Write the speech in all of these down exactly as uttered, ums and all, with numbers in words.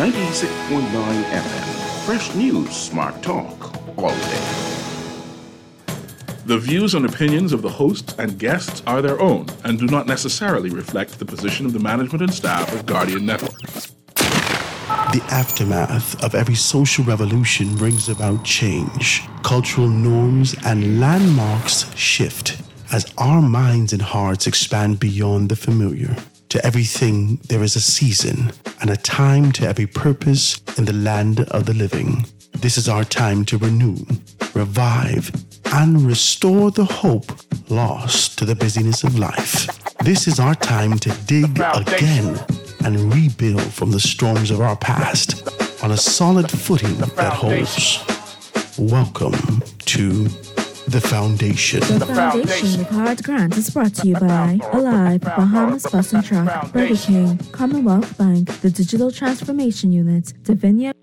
ninety-six point nine F M. Fresh news, smart talk, all day. The views and opinions of the hosts and guests are their own and do not necessarily reflect the position of the management and staff of Guardian Network. The aftermath of every social revolution brings about change. Cultural norms and landmarks shift as our minds and hearts expand beyond the familiar. To everything, there is a season and a time to every purpose in the land of the living. This is our time to renew, revive, and restore the hope lost to the busyness of life. This is our time to dig again and rebuild from the storms of our past on a solid footing that holds. Welcome to The Foundation. The Foundation with Howard Grant is brought to you by Alive, Bahamas Bus and Truck, Burger King, Commonwealth Bank, the Digital Transformation Unit, Divinia.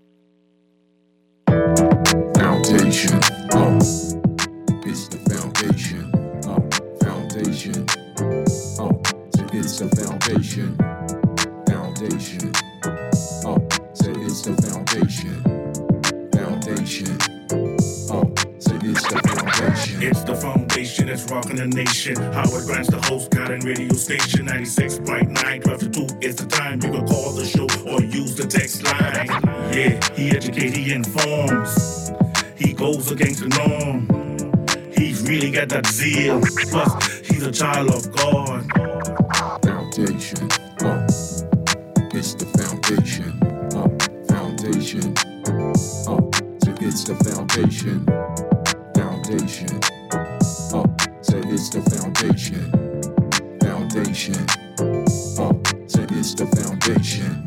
Foundation, oh, it's the foundation, oh, foundation, oh, so it's the foundation, foundation, oh, so it's the foundation, foundation, oh, so it's the foundation. It's the foundation that's rocking the nation. Howard Grant's the host, Guardian radio station, ninety-six point nine, twelve to two is the time. You can call the show or use the text line. Yeah, he educates, he informs. He goes against the norm. He's really got that zeal. Plus, he's a child of God. Foundation, oh, it's the foundation, oh, foundation, oh, so it's the foundation, foundation, oh, so it's the foundation, foundation, oh, so it's the foundation.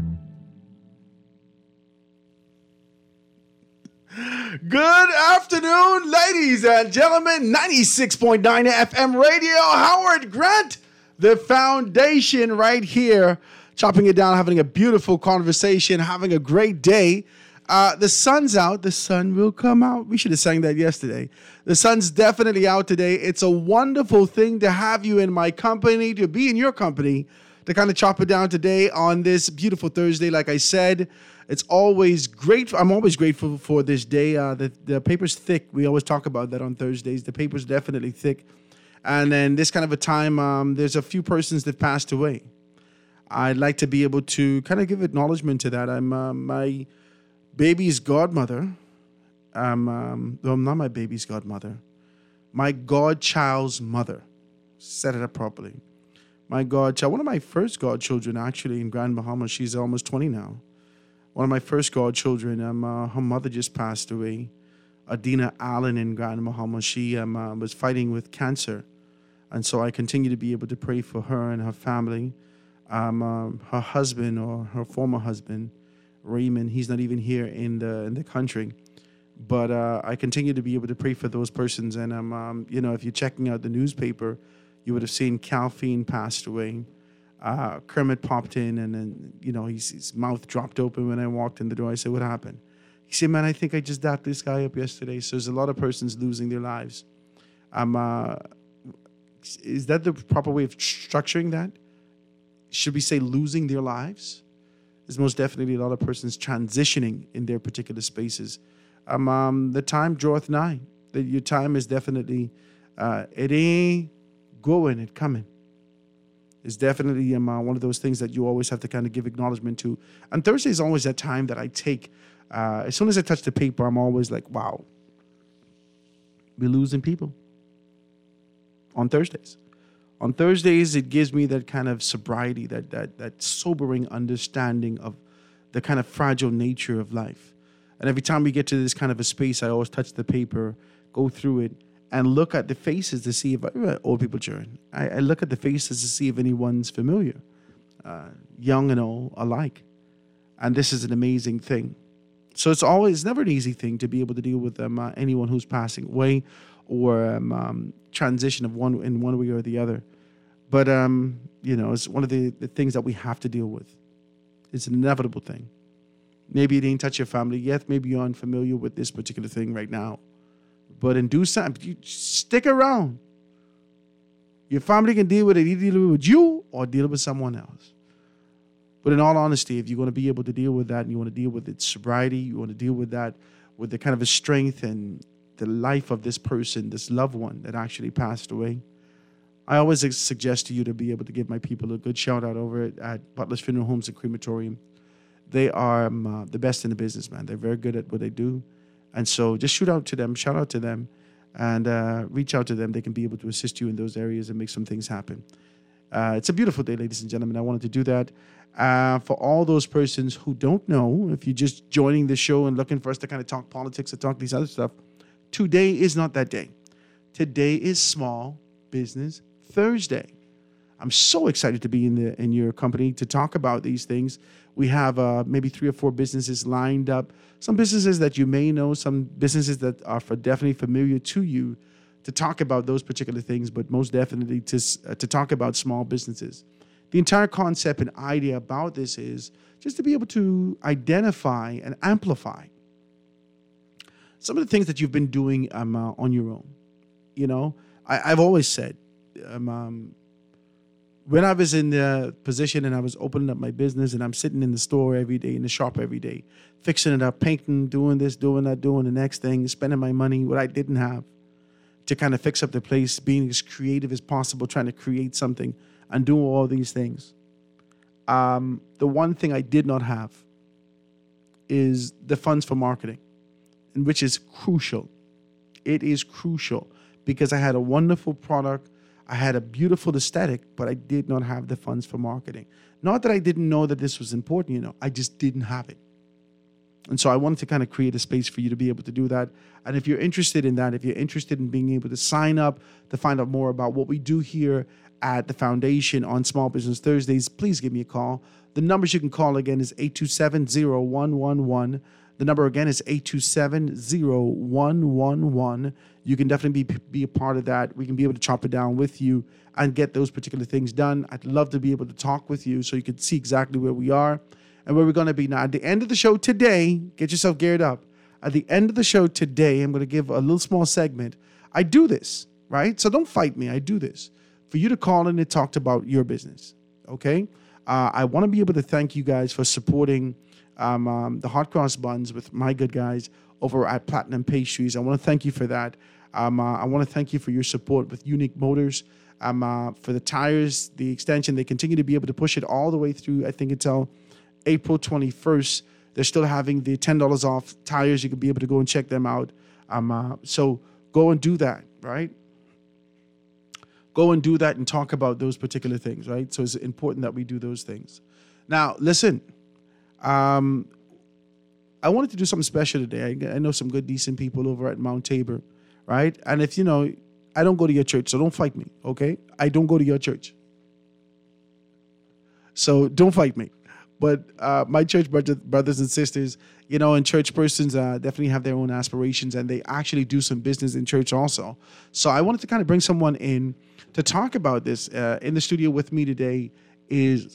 Good afternoon, ladies and gentlemen. ninety-six point nine F M radio. Howard Grant, the foundation right here. Chopping it down, having a beautiful conversation, having a great day. Uh, the sun's out. The sun will come out. We should have sang that yesterday. The sun's definitely out today. It's a wonderful thing to have you in my company, to be in your company, to kind of chop it down today on this beautiful Thursday. Like I said, it's always great. I'm always grateful for this day. Uh, the, the paper's thick. We always talk about that on Thursdays. The paper's definitely thick. And then this kind of a time, um, there's a few persons that passed away. I'd like to be able to kind of give acknowledgement to that. I'm uh, my baby's godmother. Um, um, well, not my baby's godmother. My godchild's mother. Set it up properly. My godchild, one of my first godchildren actually in Grand Bahama. She's almost twenty now. One of my first godchildren, um, uh, her mother just passed away. Adina Allen in Grand Bahama. She um, uh, was fighting with cancer. And so I continue to be able to pray for her and her family. Um, uh, her husband or her former husband, Raymond, he's not even here in the in the country. But uh, I continue to be able to pray for those persons. And, um, um, you know, if you're checking out the newspaper, you would have seen Calfine passed away. Uh, Kermit popped in and then, you know, his, his mouth dropped open when I walked in the door. I said, what happened? He said, man, I think I just dapped this guy up yesterday. So there's a lot of persons losing their lives. Um, uh, is that the proper way of structuring that? Should we say losing their lives? There's most definitely a lot of persons transitioning in their particular spaces. Um, um, the time draweth nigh. The, your time is definitely, uh, it ain't going, it coming. It's definitely um, uh, one of those things that you always have to kind of give acknowledgement to. And Thursday is always that time that I take. Uh, as soon as I touch the paper, I'm always like, wow, we're losing people on Thursdays. On Thursdays, it gives me that kind of sobriety, that that that sobering understanding of the kind of fragile nature of life. And every time we get to this kind of a space, I always touch the paper, go through it, and look at the faces to see if uh, old people children. I, I look at the faces to see if anyone's familiar, uh, young and old alike. And this is an amazing thing. So it's always it's never an easy thing to be able to deal with um, uh, anyone who's passing away or um, um, transition of one in one way or the other. But um, you know, it's one of the, the things that we have to deal with. It's an inevitable thing. Maybe you didn't touch your family yet. Maybe you're unfamiliar with this particular thing right now. But in due time, you stick around. Your family can deal with it, either deal with you or deal with someone else. But in all honesty, if you're going to be able to deal with that and you want to deal with its sobriety, you want to deal with that with the kind of a strength and the life of this person, this loved one that actually passed away, I always suggest to you to be able to give my people a good shout out over it at Butler's Funeral Homes and Crematorium. They are um, uh, the best in the business, man. They're very good at what they do. And so just shoot out to them, shout out to them, and uh, reach out to them. They can be able to assist you in those areas and make some things happen. Uh, it's a beautiful day, ladies and gentlemen. I wanted to do that. Uh, for all those persons who don't know, if you're just joining the show and looking for us to kind of talk politics or talk these other stuff, today is not that day. Today is Small Business Thursday. I'm so excited to be in the in your company to talk about these things. We have uh, maybe three or four businesses lined up. Some businesses that you may know, some businesses that are for definitely familiar to you, to talk about those particular things, but most definitely to uh, to talk about small businesses. The entire concept and idea about this is just to be able to identify and amplify some of the things that you've been doing um, uh, on your own. You know, I, I've always said, um, um, when I was in the position and I was opening up my business and I'm sitting in the store every day, in the shop every day, fixing it up, painting, doing this, doing that, doing the next thing, spending my money, what I didn't have, to kind of fix up the place, being as creative as possible, trying to create something and do all these things. Um, the one thing I did not have is the funds for marketing, and which is crucial. It is crucial because I had a wonderful product. I had a beautiful aesthetic, but I did not have the funds for marketing. Not that I didn't know that this was important, you know, I just didn't have it. And so I wanted to kind of create a space for you to be able to do that. And if you're interested in that, if you're interested in being able to sign up to find out more about what we do here at the Foundation on Small Business Thursdays, please give me a call. The numbers you can call again is eight two seven, zero one one one. The number again is eight two seven, zero one one one. You can definitely be, be a part of that. We can be able to chop it down with you and get those particular things done. I'd love to be able to talk with you so you can see exactly where we are and where we're going to be. Now, at the end of the show today, get yourself geared up. At the end of the show today, I'm going to give a little small segment. I do this, right? So don't fight me. I do this for you to call in and talk about your business, okay? Uh, I want to be able to thank you guys for supporting um, um, the hot cross buns with my good guys over at Platinum Pastries. I want to thank you for that. Um, uh, I want to thank you for your support with Unique Motors. Um, uh, for the tires, the extension, they continue to be able to push it all the way through, I think, until April twenty-first. They're still having the ten dollars off tires. You can be able to go and check them out. Um, uh, so go and do that, right? Go and do that and talk about those particular things, right? So it's important that we do those things. Now, listen, um, I wanted to do something special today. I, I know some good, decent people over at Mount Tabor, right? And if, you know, I don't go to your church, so don't fight me, okay? I don't go to your church. So don't fight me. But uh, my church brother, brothers and sisters, you know, and church persons uh, definitely have their own aspirations, and they actually do some business in church also. So I wanted to kind of bring someone in to talk about this. Uh, in the studio with me today is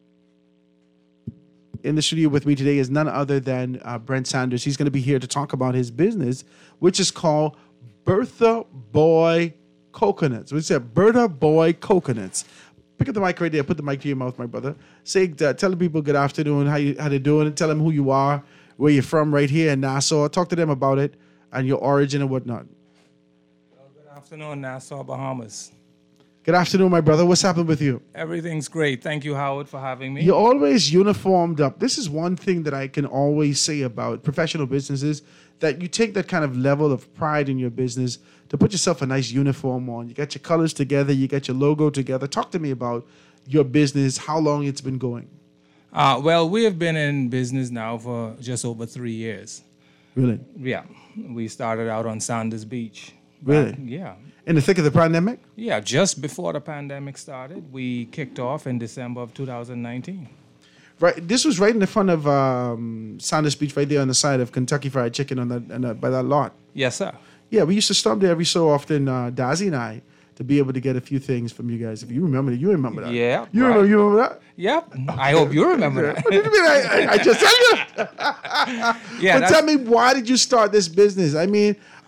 in the studio with me today is none other than uh, Brent Sanders. He's going to be here to talk about his business, which is called Bertha Boy Coconuts. We said Bertha Boy Coconuts. Pick up the mic right there. Put the mic to your mouth, my brother. Say, uh, tell the people good afternoon, how you how they doing. Tell them who you are, where you're from, right here in Nassau. Talk to them about it and your origin and whatnot. Well, good afternoon, Nassau, Bahamas. Good afternoon, my brother. What's happened with you? Everything's great. Thank you, Howard, for having me. You're always uniformed up. This is one thing that I can always say about professional businesses, that you take that kind of level of pride in your business to put yourself a nice uniform on. You got your colors together. You got your logo together. Talk to me about your business, how long it's been going. Uh, well, we have been in business now for just over three years. Really? Yeah. We started out on Sanders Beach. Really? Back, yeah. In the thick of the pandemic? Yeah, just before the pandemic started. We kicked off in December of two thousand nineteen. Right. This was right in the front of um, Sanders Beach, right there on the side of Kentucky Fried Chicken on that, on that by that lot. Yes, sir. Yeah, we used to stop there every so often, uh, Dazzy and I, to be able to get a few things from you guys. If you remember that, you remember that. Yeah. You right. remember, you remember that? Yep. I hope you remember that. What did you mean? I, I, I just tell you. Yeah, but tell me, why did you start this business? I mean,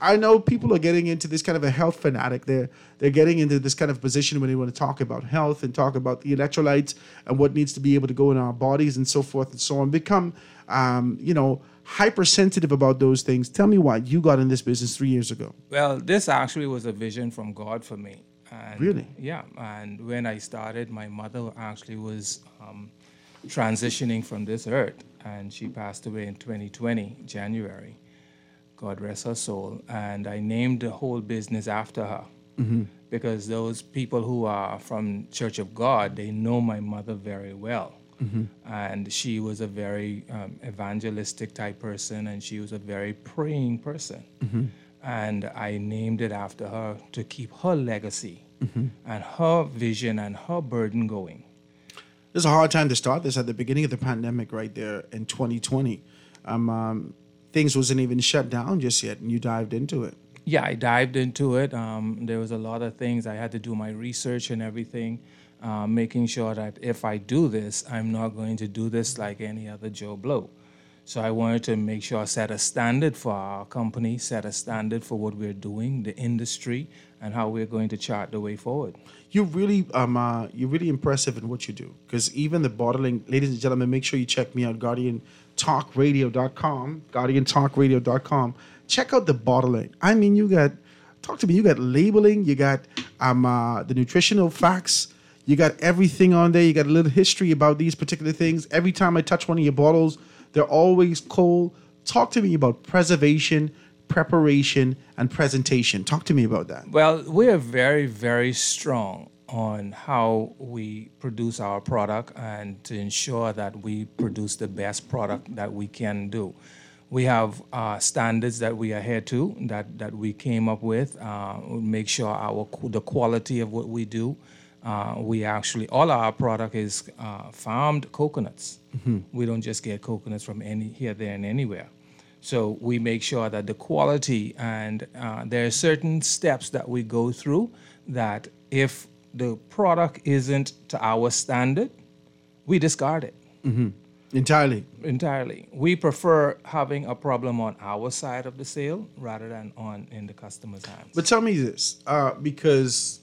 I know people are getting into this kind of a health fanatic. They're they're getting into this kind of position when they want to talk about health and talk about the electrolytes and what needs to be able to go in our bodies and so forth and so on. Become, um, you know, hypersensitive about those things. Tell me why you got in this business three years ago. Well, this actually was a vision from God for me. And, Really? Yeah. And when I started, my mother actually was um, transitioning from this earth, and she passed away in twenty twenty, January. God rest her soul. And I named the whole business after her. Mm-hmm. Because those people who are from Church of God, they know my mother very well. Mm-hmm. And she was a very um, evangelistic type person, and she was a very praying person. Mm-hmm. And I named it after her to keep her legacy mm-hmm. and her vision and her burden going. It's a hard time to start this at the beginning of the pandemic right there in twenty twenty. Um, um, things wasn't even shut down just yet, and you dived into it. Yeah, I dived into it. Um, there was a lot of things. I had to do my research and everything, uh, making sure that if I do this, I'm not going to do this like any other Joe Blow. So I wanted to make sure I set a standard for our company, set a standard for what we're doing, the industry, and how we're going to chart the way forward. You're really, um, uh, you're really impressive in what you do. Because even the bottling, ladies and gentlemen, make sure you check me out, guardian talk radio dot com, guardian talk radio dot com. Check out the bottling. I mean, you got, talk to me, you got labeling, you got um, uh, the nutritional facts, you got everything on there, you got a little history about these particular things. Every time I touch one of your bottles, they're always cold. Talk to me about preservation, preparation, and presentation. Talk to me about that. Well, we're very, very strong on how we produce our product and to ensure that we produce the best product that we can do. We have uh, standards that we adhere to, that, that we came up with. Uh, we make sure our the quality of what we do. Uh, we actually, all our product is uh, farmed coconuts. Mm-hmm. We don't just get coconuts from any here, there, and anywhere. So we make sure that the quality, and uh, there are certain steps that we go through that if the product isn't to our standard, we discard it. Mm-hmm. Entirely. Entirely. We prefer having a problem on our side of the sale rather than on in the customer's hands. But tell me this, uh, because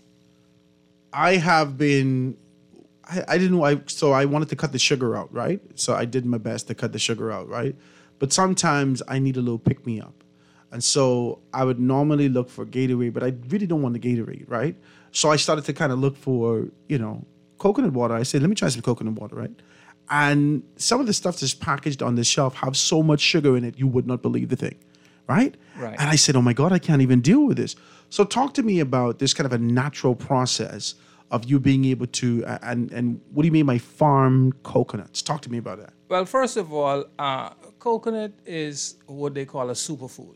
I have been, I, I didn't know, I, so I wanted to cut the sugar out, right? So I did my best to cut the sugar out, right? But sometimes I need a little pick-me-up. And so I would normally look for Gatorade, but I really don't want the Gatorade, right? So I started to kind of look for, you know, coconut water. I said, let me try some coconut water, right? And some of the stuff that's packaged on the shelf have so much sugar in it, you would not believe the thing, right? Right. And I said, oh my God, I can't even deal with this. So talk to me about this kind of a natural process of you being able to, uh, and, and what do you mean by farm coconuts? Talk to me about that. Well, first of all, uh, coconut is what they call a superfood.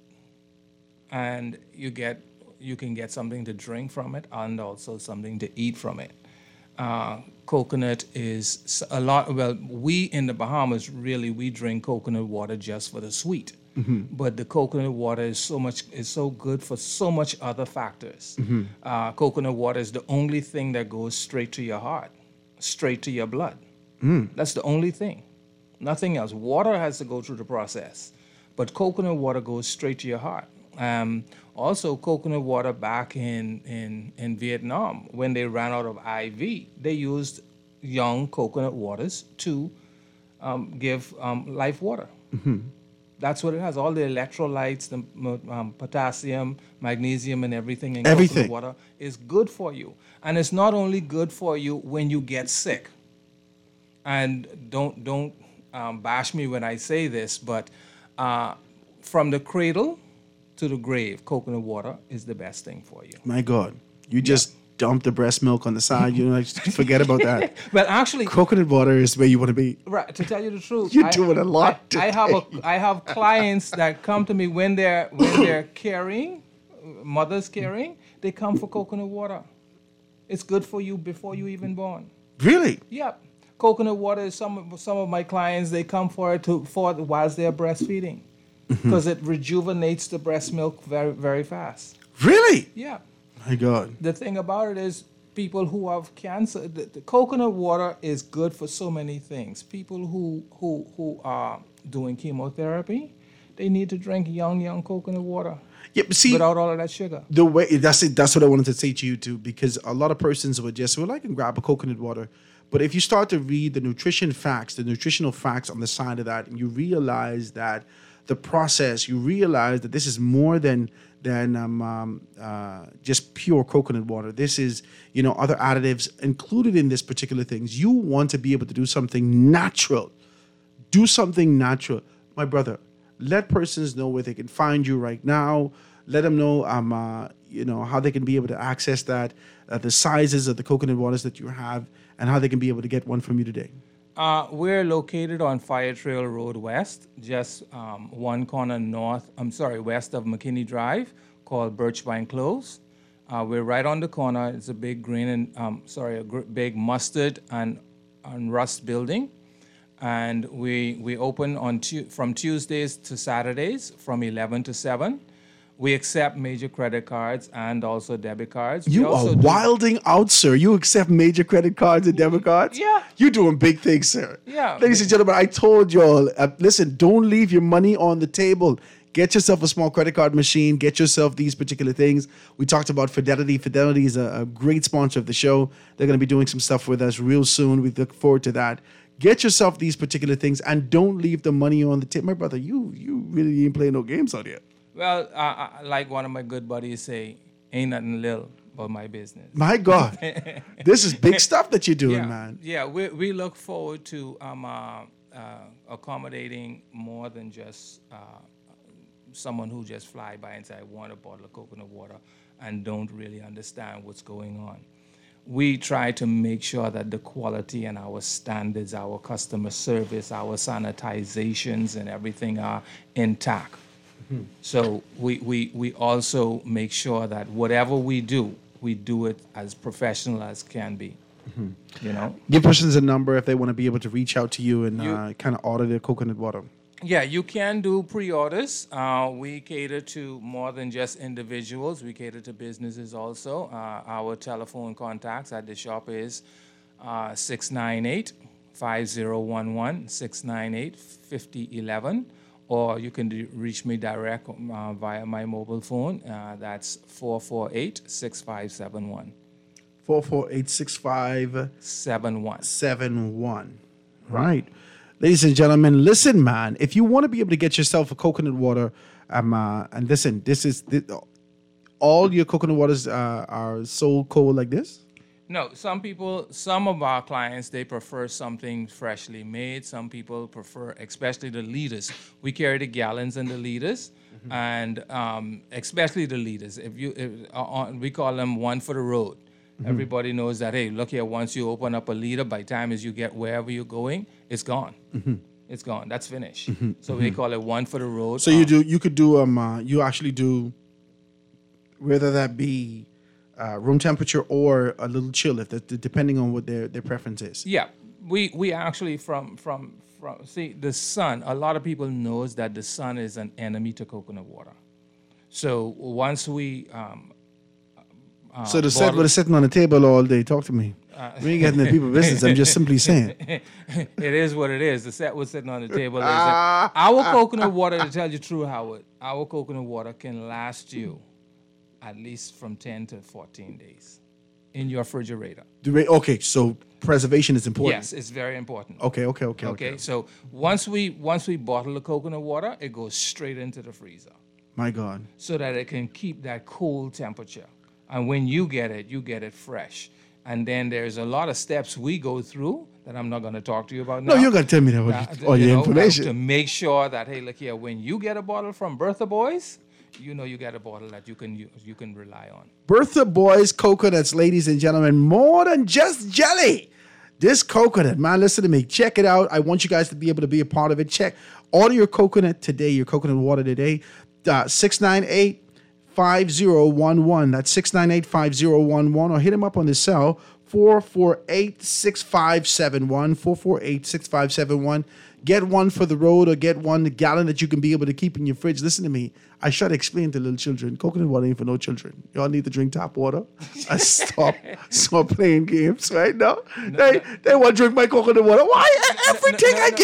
And you get, you can get something to drink from it and also something to eat from it. Uh, coconut is a lot, well, we in the Bahamas, really, we drink coconut water just for the sweet. Mm-hmm. But the coconut water is so much, is so good for so much other factors. Mm-hmm. Uh, coconut water is the only thing that goes straight to your heart, straight to your blood. Mm. That's the only thing. Nothing else. Water has to go through the process, but coconut water goes straight to your heart. Um, also, coconut water back in, in, in Vietnam, when they ran out of I V, they used young coconut waters to um, give um, life water. Mm-hmm. That's what it has. All the electrolytes, the um, potassium, magnesium, and everything in everything. coconut water is good for you. And it's not only good for you when you get sick. And don't, don't um, bash me when I say this, but uh, from the cradle to the grave, coconut water is the best thing for you. My God, you just yeah. dump the breast milk on the side. You know, forget about that. Well, actually, coconut water is where you want to be. Right. To tell you the truth, you're doing a lot. I, I have a, I have clients that come to me when they're when they're carrying, mothers carrying. They come for coconut water. It's good for you before you even born. Really? Yep. Coconut water is some of some of my clients. They come for it to for whilst they're breastfeeding. Because it rejuvenates the breast milk very, very fast. Really? Yeah. My God. The thing about it is people who have cancer, the, the coconut water is good for so many things. People who, who, who are doing chemotherapy, they need to drink young, young coconut water Yeah, but see, without all of that sugar. the way that's it. That's what I wanted to say to you too, because a lot of persons would just well, I can grab a coconut water, but if you start to read the nutrition facts, the nutritional facts on the side of that, and you realize that the process, you realize that this is more than than um, um, uh, just pure coconut water. This is, you know, other additives included in this particular things. You want to be able to do something natural. Do something natural, my brother. Let persons know where they can find you right now. Let them know, um, uh, you know, how they can be able to access that, uh, the sizes of the coconut waters that you have, and how they can be able to get one from you today. Uh, we're located on Fire Trail Road West, just um, one corner north, I'm sorry, west of McKinney Drive, called Birchvine Close. Uh, we're right on the corner. It's a big green and, um, sorry, a gr- big mustard and, and rust building. And we we open on tu- from Tuesdays to Saturdays from eleven to seven. We accept major credit cards and also debit cards. We You are also do- wilding out, sir. You accept major credit cards and debit cards? Yeah. You're doing big things, sir. Yeah. Ladies and gentlemen, I told y'all, uh, listen, don't leave your money on the table. Get yourself a small credit card machine. Get yourself these particular things. We talked about Fidelity. Fidelity is a, a great sponsor of the show. They're going to be doing some stuff with us real soon. We look forward to that. Get yourself these particular things and don't leave the money on the table. My brother, you you really ain't playing no games out here. Well, uh, uh, like one of my good buddies say, ain't nothing little but my business. My God, this is big stuff that you're doing, yeah, man. Yeah, we we look forward to um, uh, uh, accommodating more than just uh, someone who just fly by and say, I want a bottle of coconut water and don't really understand what's going on. We try to make sure that the quality and our standards, our customer service, our sanitizations and everything are intact. Mm-hmm. So we, we, we also make sure that whatever we do, we do it as professional as can be. Mm-hmm. You know, give persons a number if they want to be able to reach out to you and you, uh, kind of order their coconut water. Yeah, you can do pre-orders. Uh, we cater to more than just individuals. We cater to businesses also. Uh, our telephone contacts at the shop is uh, six nine eight, five zero one one, six nine eight, five zero one one, or you can do, reach me direct uh, via my mobile phone. Uh, that's four four eight, six five seven one. four four eight, six five seven one. seven one. Right. Ladies and gentlemen, listen, man. If you want to be able to get yourself a coconut water, um, uh, and listen, this is this, all your coconut waters uh, are so cold like this. No, some people, some of our clients, they prefer something freshly made. Some people prefer, especially the liters. We carry the gallons and the liters, mm-hmm. and um, especially the liters. If you, if, uh, on, we call them one for the road. Mm-hmm. Everybody knows that, hey, look here, once you open up a liter, by the time as you get wherever you're going, it's gone. Mm-hmm. It's gone. That's finished. Mm-hmm. So mm-hmm. they call it one for the road. So um, you do, you could do, um, uh, you actually do, whether that be uh, room temperature or a little chill, if that, depending on what their, their preference is. Yeah, we we actually from from from see the sun. A lot of people knows that the sun is an enemy to coconut water. So once we um, Uh, so the set was sitting on the table all day. Talk to me. Uh, we ain't getting the people business. I'm just simply saying. It is what it is. The set was sitting on the table. Uh, our coconut water, to tell you true, Howard, our coconut water can last you at least from ten to fourteen days in your refrigerator. Okay, so preservation is important. Yes, it's very important. Okay, okay, okay, okay. Okay, so once we once we bottle the coconut water, it goes straight into the freezer. My God. So that it can keep that cold temperature. And when you get it, you get it fresh. And then there's a lot of steps we go through that I'm not going to talk to you about now. No, you're going to tell me that with uh, all you your know, information. To make sure that, hey, look here, when you get a bottle from Bertha Boys, you know you get a bottle that you can use, you can rely on. Bertha Boys coconuts, ladies and gentlemen, more than just jelly. This coconut, man, listen to me. Check it out. I want you guys to be able to be a part of it. Check. Order your coconut today, your coconut water today. Uh, six nine eight, five zero one one. That's six nine eight, five zero one one. Or hit him up on the cell, four four eight, six five seven one, four four eight, six five seven one. Get one for the road or get one gallon that you can be able to keep in your fridge. Listen to me. I try to explain to little children, coconut water ain't for no children. Y'all need to drink tap water. I stop, stop playing games right now. No, they no. they want to drink my coconut water. Why? Everything no, no, I no. get,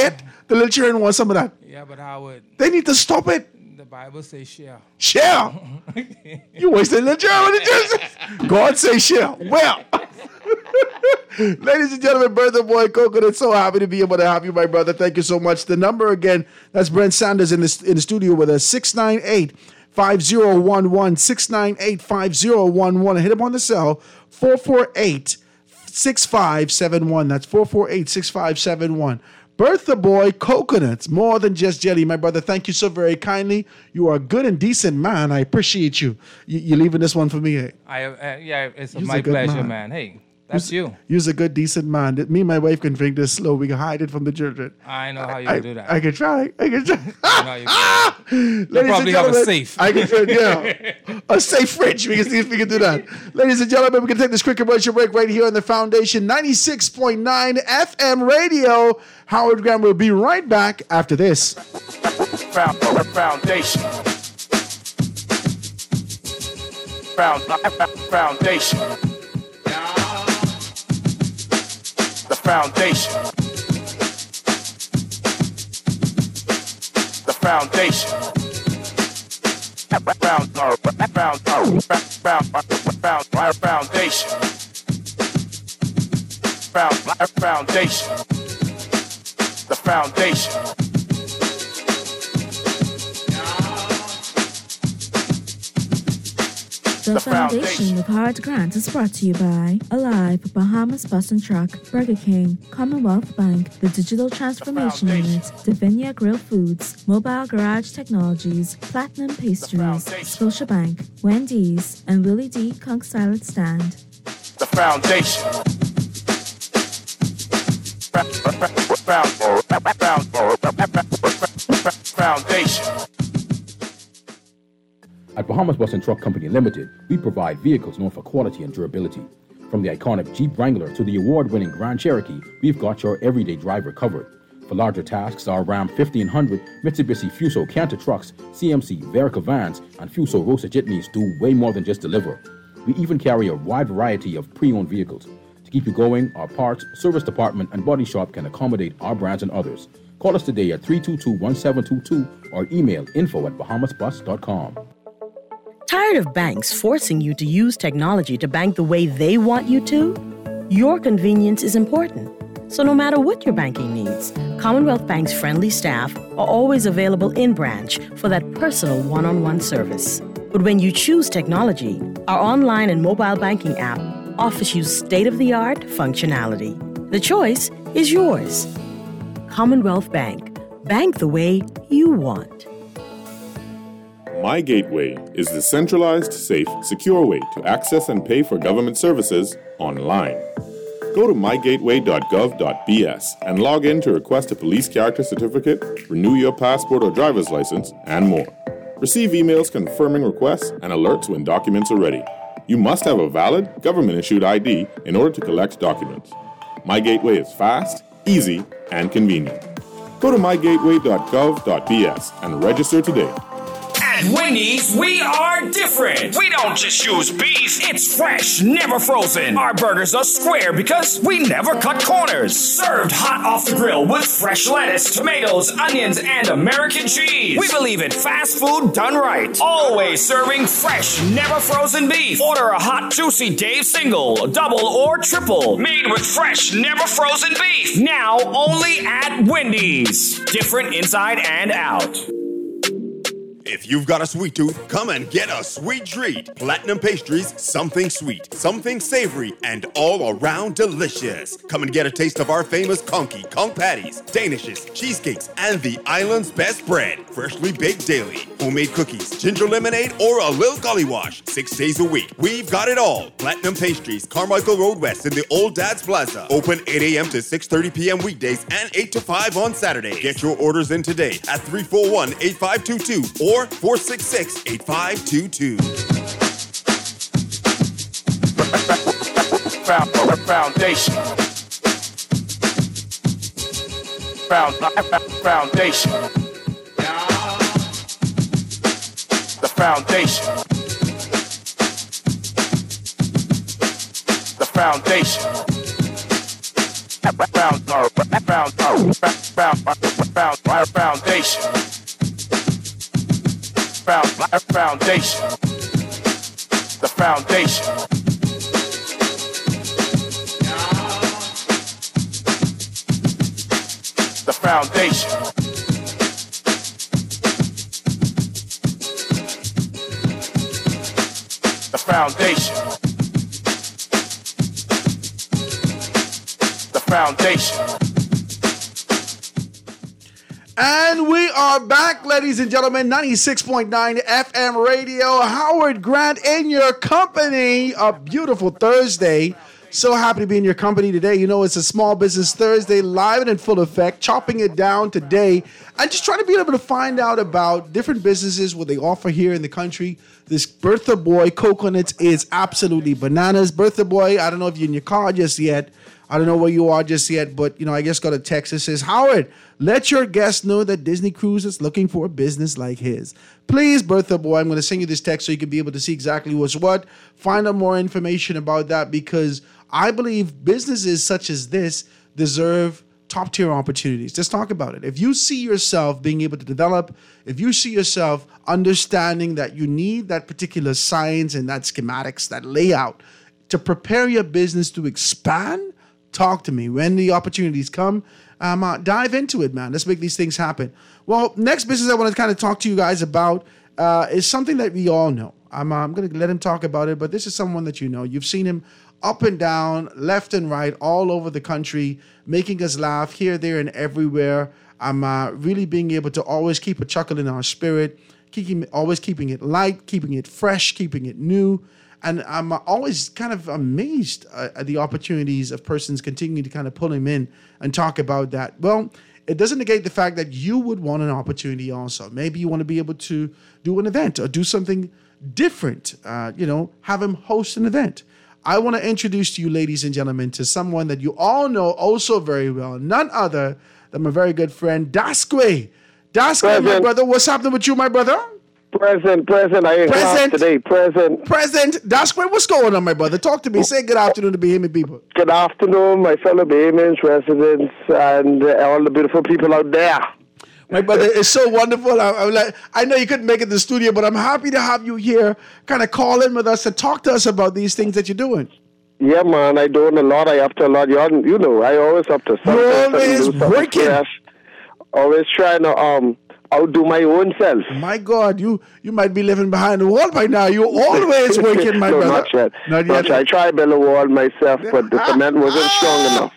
The little children want some of that. Yeah, but Howard, They need to stop it. the Bible says share. Share. You wasted little children. God say share. Well. Ladies and gentlemen, Birthday Boy Coconut, so happy to be able to have you, my brother. Thank you so much. The number again, that's Brent Sanders in the, in the studio with us, six nine eight, five oh one one, six nine eight, five oh one one. Hit him on the cell, four four eight, six five seven one. That's four four eight, six five seven one. Birthday Boy Coconuts, more than just jelly. My brother, thank you so very kindly. You are a good and decent man. I appreciate you. you you're leaving this one for me. Eh? I uh, yeah, it's You's my a good pleasure, man. man. Hey, that's you. You're a good, decent man. Me and my wife can drink this slow. We can hide it from the children. I know how you I, do that. I can try. I can try. I know you can. Ladies probably and have a gentlemen, safe. I can try, yeah. A safe fridge. We can see if we can do that. Ladies and gentlemen, we can take this quick commercial break right here on the Foundation ninety-six point nine F M radio. Howard Graham will be right back after this. Found, foundation. Found, foundation. The foundation. The foundation. Found, found, found, found, found, foundation. Found, foundation. The foundation. The Foundation with Howard Grant is brought to you by Alive, Bahamas Bus and Truck, Burger King, Commonwealth Bank, the Digital Transformation Unit, Divinia Grill Foods, Mobile Garage Technologies, Platinum Pastries, Scotiabank, Wendy's, and Willie D. Kunk Salad Stand. The foundation. Foundation. At Bahamas Bus and Truck Company Limited, we provide vehicles known for quality and durability. From the iconic Jeep Wrangler to the award-winning Grand Cherokee, we've got your everyday driver covered. For larger tasks, our Ram fifteen hundred, Mitsubishi Fuso Canter trucks, C M C Verica vans, and Fuso Rosa jitneys do way more than just deliver. We even carry a wide variety of pre-owned vehicles. To keep you going, our parts, service department, and body shop can accommodate our brands and others. Call us today at three two two, one seven two two or email info at bahamas bus dot com. Tired of banks forcing you to use technology to bank the way they want you to? Your convenience is important. So no matter what your banking needs, Commonwealth Bank's friendly staff are always available in branch for that personal one-on-one service. But when you choose technology, our online and mobile banking app offers you state-of-the-art functionality. The choice is yours. Commonwealth Bank. Bank the way you want. My Gateway is the centralized, safe, secure way to access and pay for government services online. Go to my gateway dot gov dot b s and log in to request a police character certificate, renew your passport or driver's license, and more. Receive emails confirming requests and alerts when documents are ready. You must have a valid, government-issued I D in order to collect documents. My Gateway is fast, easy, and convenient. Go to my gateway dot gov dot b s and register today. At Wendy's, we are different. We don't just use beef. It's fresh, never frozen. Our burgers are square because we never cut corners. Served hot off the grill with fresh lettuce, tomatoes, onions, and American cheese. We believe in fast food done right. Always serving fresh, never frozen beef. Order a hot, juicy Dave single, double, or triple. Made with fresh, never frozen beef. Now only at Wendy's. Different inside and out. If you've got a sweet tooth, come and get a sweet treat. Platinum Pastries, something sweet, something savory, and all around delicious. Come and get a taste of our famous conky, conch patties, danishes, cheesecakes, and the island's best bread. Freshly baked daily, homemade cookies, ginger lemonade, or a little gully wash. Six days a week. We've got it all. Platinum Pastries, Carmichael Road West in the Old Dad's Plaza. Open eight a.m. to six thirty p.m. weekdays and eight to five on Saturdays. Get your orders in today at three four one, eight five two two or four six six, eight five two two. Foundation. Found, foundation. The foundation. The foundation. found, uh, found, uh, found, found, found, foundation. Found, foundation. The foundation. The foundation. The foundation. The foundation. And we are back, ladies and gentlemen. ninety-six point nine F M radio. Howard Grant in your company. A beautiful Thursday. So happy to be in your company today. You know, it's a Small Business Thursday, live and in full effect, chopping it down today. I'm just trying to be able to find out about different businesses, what they offer here in the country. This Bertha Boy Coconuts is absolutely bananas. Bertha Boy, I don't know if you're in your car just yet. I don't know where you are just yet, but, you know, I just got a text that says, Howard, let your guests know that Disney Cruise is looking for a business like his. Please, Bertha Boy, I'm going to send you this text so you can be able to see exactly what's what. Find out more information about that, because I believe businesses such as this deserve top-tier opportunities. Let's talk about it. If you see yourself being able to develop, if you see yourself understanding that you need that particular science and that schematics, that layout to prepare your business to expand, talk to me. When the opportunities come, um, uh, dive into it, man. Let's make these things happen. Well, next business I want to kind of talk to you guys about uh, is something that we all know. I'm, uh, I'm going to let him talk about it, but this is someone that you know. You've seen him up and down, left and right, all over the country, making us laugh here, there, and everywhere. I'm uh, really being able to always keep a chuckle in our spirit, keeping always keeping it light, keeping it fresh, keeping it new. And I'm always kind of amazed uh, at the opportunities of persons continuing to kind of pull him in and talk about that. Well, it doesn't negate the fact that you would want an opportunity also. Maybe you want to be able to do an event or do something different, uh, you know, have him host an event. I want to introduce to you, ladies and gentlemen, to someone that you all know also very well, none other than my very good friend, Dasque. Dasque, my brother, what's happening with you, my brother? Present, present. I ain't class today. Present. Present. Dasque, what's going on, my brother? Talk to me. Say good afternoon to Bahamian people. Good afternoon, my fellow Bahamians, residents, and uh, all the beautiful people out there. My brother, it's so wonderful. I, I'm like, I know you couldn't make it to the studio, but I'm happy to have you here, kind of call in with us and talk to us about these things that you're doing. Yeah, man, I doing a lot. I up to a lot. You you know, I always up to something. You're always working. Fresh. Always trying to um outdo my own self. My God, you you might be living behind the wall by now. You're always working, my no, brother. Not yet. Not not yet. yet. I tried to build a wall myself, but the cement wasn't strong enough.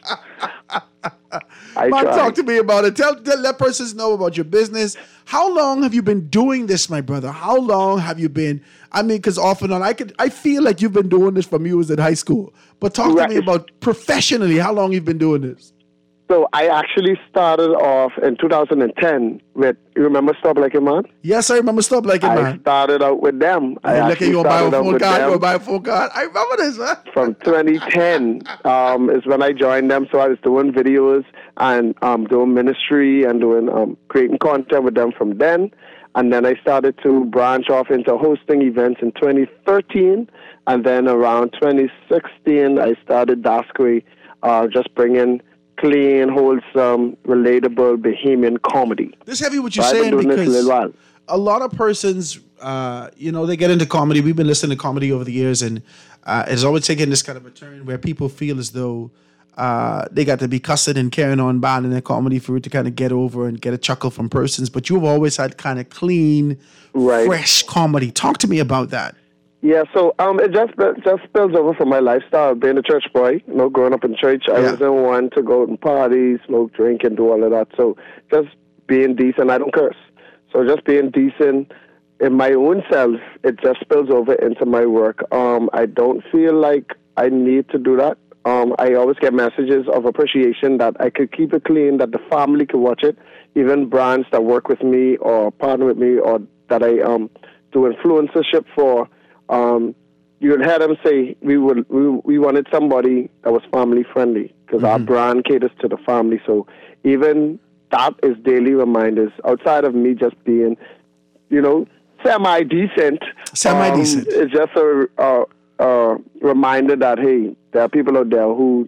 I Man, tried. talk to me about it. Tell, tell let persons know about your business. How long have you been doing this, my brother? How long have you been? I mean, because off and on, I could I feel like you've been doing this from you was in high school. But talk Right. to me about professionally. How long you've been doing this? So I actually started off in two thousand ten with, you remember Stop Like a Man? Yes, I remember Stop Like a I Man. started out with them. I Hey, look at actually you on started buy a out phone with card. You them on buy a phone card. I remember this, huh? from twenty ten um, is when I joined them. So I was doing videos and um, doing ministry and doing um, creating content with them from then. And then I started to branch off into hosting events in twenty thirteen. And then around twenty sixteen, I started Dasque, uh, just bringing clean, wholesome, relatable Bahamian comedy. This heavy what you're So I've been saying doing this a because little while. a lot of persons, uh, you know, they get into comedy. We've been listening to comedy over the years, and uh, it's always taken this kind of a turn where people feel as though uh, they got to be cussing and carrying on bad in their comedy for it to kind of get over and get a chuckle from persons. But you've always had kind of clean, Right. fresh comedy. Talk to me about that. Yeah, so um, it just just spills over from my lifestyle, being a church boy, you know, growing up in church. I Yeah. wasn't one to go and party, smoke, drink, and do all of that. So just being decent, I don't curse. So just being decent in my own self, it just spills over into my work. Um, I don't feel like I need to do that. Um, I always get messages of appreciation that I could keep it clean, that the family could watch it, even brands that work with me or partner with me or that I um, do influencership for. Um, you would hear them say we would we, we wanted somebody that was family friendly because our brand caters to the family. So even that is daily reminders outside of me just being, you know, semi decent. Semi decent. Um, it's just a, a, a reminder that hey, there are people out there who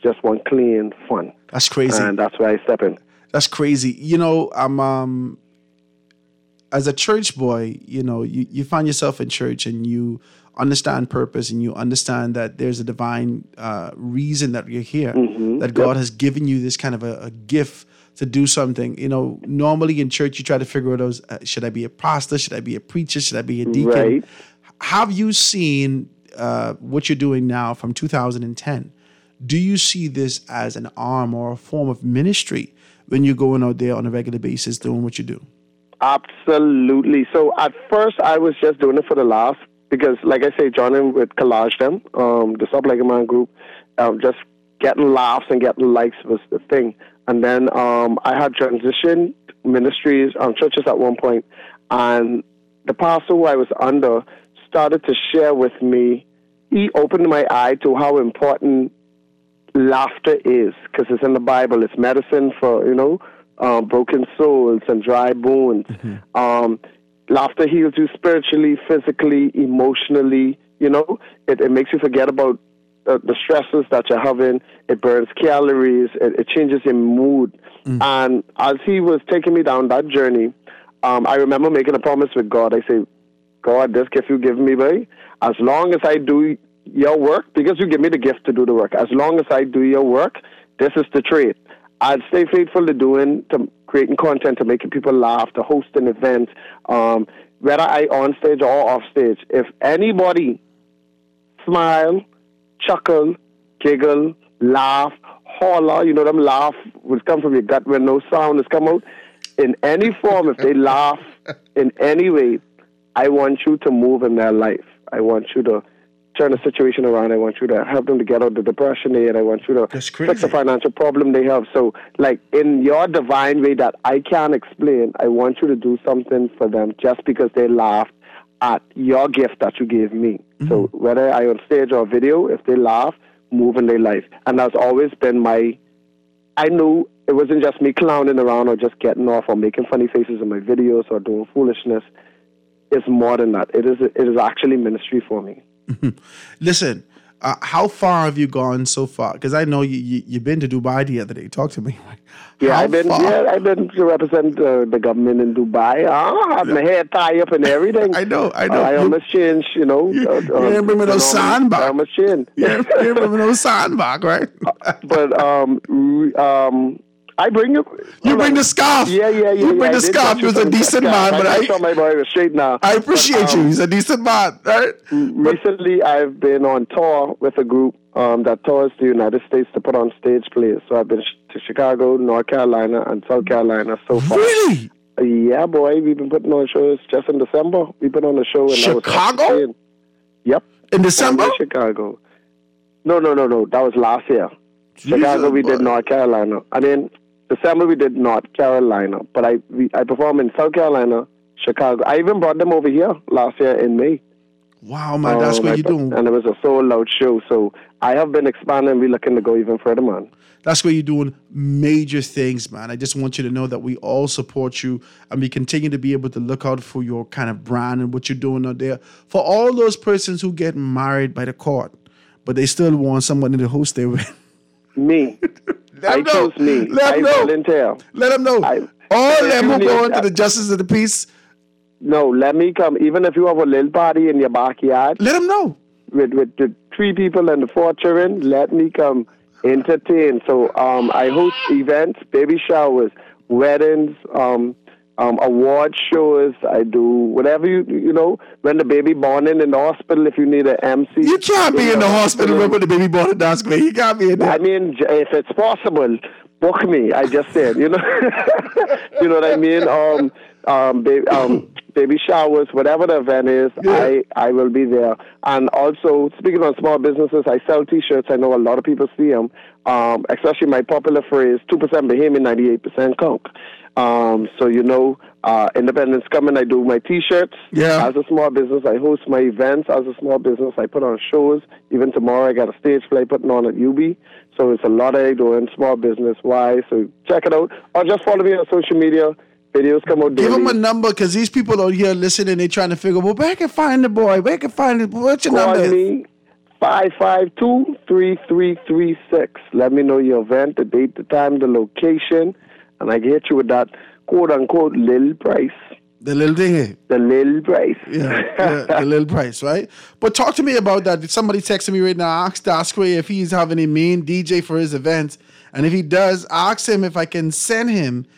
just one clean fun. That's crazy. And that's where I step in. That's crazy. You know, I'm um as a church boy, you know, you, you find yourself in church and you understand purpose and you understand that there's a divine uh, reason that you're here, mm-hmm. that God yep. has given you this kind of a, a gift to do something. You know, normally in church, you try to figure out those, uh, should I be a pastor? Should I be a preacher? Should I be a deacon? Right. Have you seen uh, what you're doing now from two thousand ten? Do you see this as an arm or a form of ministry when you're going out there on a regular basis doing what you do? Absolutely. So at first, I was just doing it for the laugh because, like I say, joining with Collage them, um, the Stop Like a Man group, um, just getting laughs and getting likes was the thing. And then um, I had transitioned ministries, um, churches at one point, and the pastor who I was under started to share with me. He opened my eye to how important laughter is, because it's in the Bible. It's medicine for, you know, um, broken souls and dry bones. Mm-hmm. Um, laughter heals you spiritually, physically, emotionally. You know, it, it makes you forget about uh, the stresses that you're having. It burns calories. It, it changes your mood. Mm. And as he was taking me down that journey, um, I remember making a promise with God. I say, God, this gift you give me, boy, as long as I do your work, because you give me the gift to do the work, as long as I do your work, this is the trade. I'll stay faithful to doing, to creating content, to making people laugh, to hosting events, um, whether I on stage or off stage. If anybody smile, chuckle, giggle, laugh, holler, you know, them laugh would come from your gut when no sound has come out. In any form, if they laugh in any way, I want you to move in their life. I want you to turn the situation around. I want you to help them to get out of the depression they in. I want you to fix the financial problem they have. So, like, in your divine way that I can't explain, I want you to do something for them just because they laughed at your gift that you gave me. Mm-hmm. So, whether I on stage or video, if they laugh, move in their life. And that's always been my... I knew it wasn't just me clowning around or just getting off or making funny faces in my videos or doing foolishness. It's more than that. It is, it is actually ministry for me. Listen, uh, how far have you gone so far? Because I know you, you you've been to Dubai the other day. Talk to me. Yeah, how I've been. far? Yeah, I've been to represent uh, the government in Dubai. I have my hair tie up and everything. I know, I know. Uh, I almost changed. You know, you, uh, you ain't bring me no sandbag. I almost changed. You ain't bring me no sandbag, right? uh, but um, um. I bring you. You bring on. the scarf. Yeah, yeah, yeah. You bring yeah, the scarf. You're a decent man, but I. I my boy was straight now. I appreciate but, um, you. He's a decent man, right? Recently, but, I've been on tour with a group um, that tours the United States to put on stage plays. So I've been to Chicago, North Carolina, and South Carolina so far. Really? Yeah, boy. We've been putting on shows just in December. We put on a show in Chicago. Yep. In December. Chicago. No, no, no, no. That was last year. Jesus, Chicago, we boy. did North Carolina, and then. December we did North Carolina, but I we, I performed in South Carolina, Chicago. I even brought them over here last year in May. Wow, man, that's um, what you're doing. And it was a sold out show, so I have been expanding. We're looking to go even further, man. That's where you're doing major things, man. I just want you to know that we all support you, and we continue to be able to look out for your kind of brand and what you're doing out there. For all those persons who get married by the court, but they still want someone to host their wedding. Me. Let I know. chose me. Let I know. volunteer. Let them know. I, All them who go into the justice of the peace. No, let me come. Even if you have a little party in your backyard. Let them know. With with the three people and the four children, let me come entertain. So um, I host events, baby showers, weddings, um, um, award shows. I do whatever you you know. When the baby born in in the hospital, if you need an M C, you can't be in the hospital when the baby born in the hospital. You can't be in there. I mean, if it's possible, book me. I just said, you know, you know what I mean. Um, um, baby, um, baby showers, whatever the event is, yeah. I I will be there. And also, speaking on small businesses, I sell T-shirts. I know a lot of people see them. Um, especially my popular phrase: two percent Bahamian, ninety-eight percent conk. Um, so, you know, uh, Independence coming, I do my T-shirts. Yeah. As a small business, I host my events. As a small business, I put on shows. Even tomorrow, I got a stage play putting on at U B. So it's a lot I do in small business-wise. So check it out. Or just follow me on social media. Videos come out daily. Give them a number, because these people out here listening, they're trying to figure, well, where can I find the boy? Where can I find it? What's your Call number? me five five two, three three three six. Let me know your event, the date, the time, the location, and I can hit you with that quote-unquote little price. The little thing. The little price. Yeah, yeah, the little price, right? But talk to me about that. Somebody texted me right now, ask Daskway if he's having a main D J for his event. And if he does, ask him if I can send him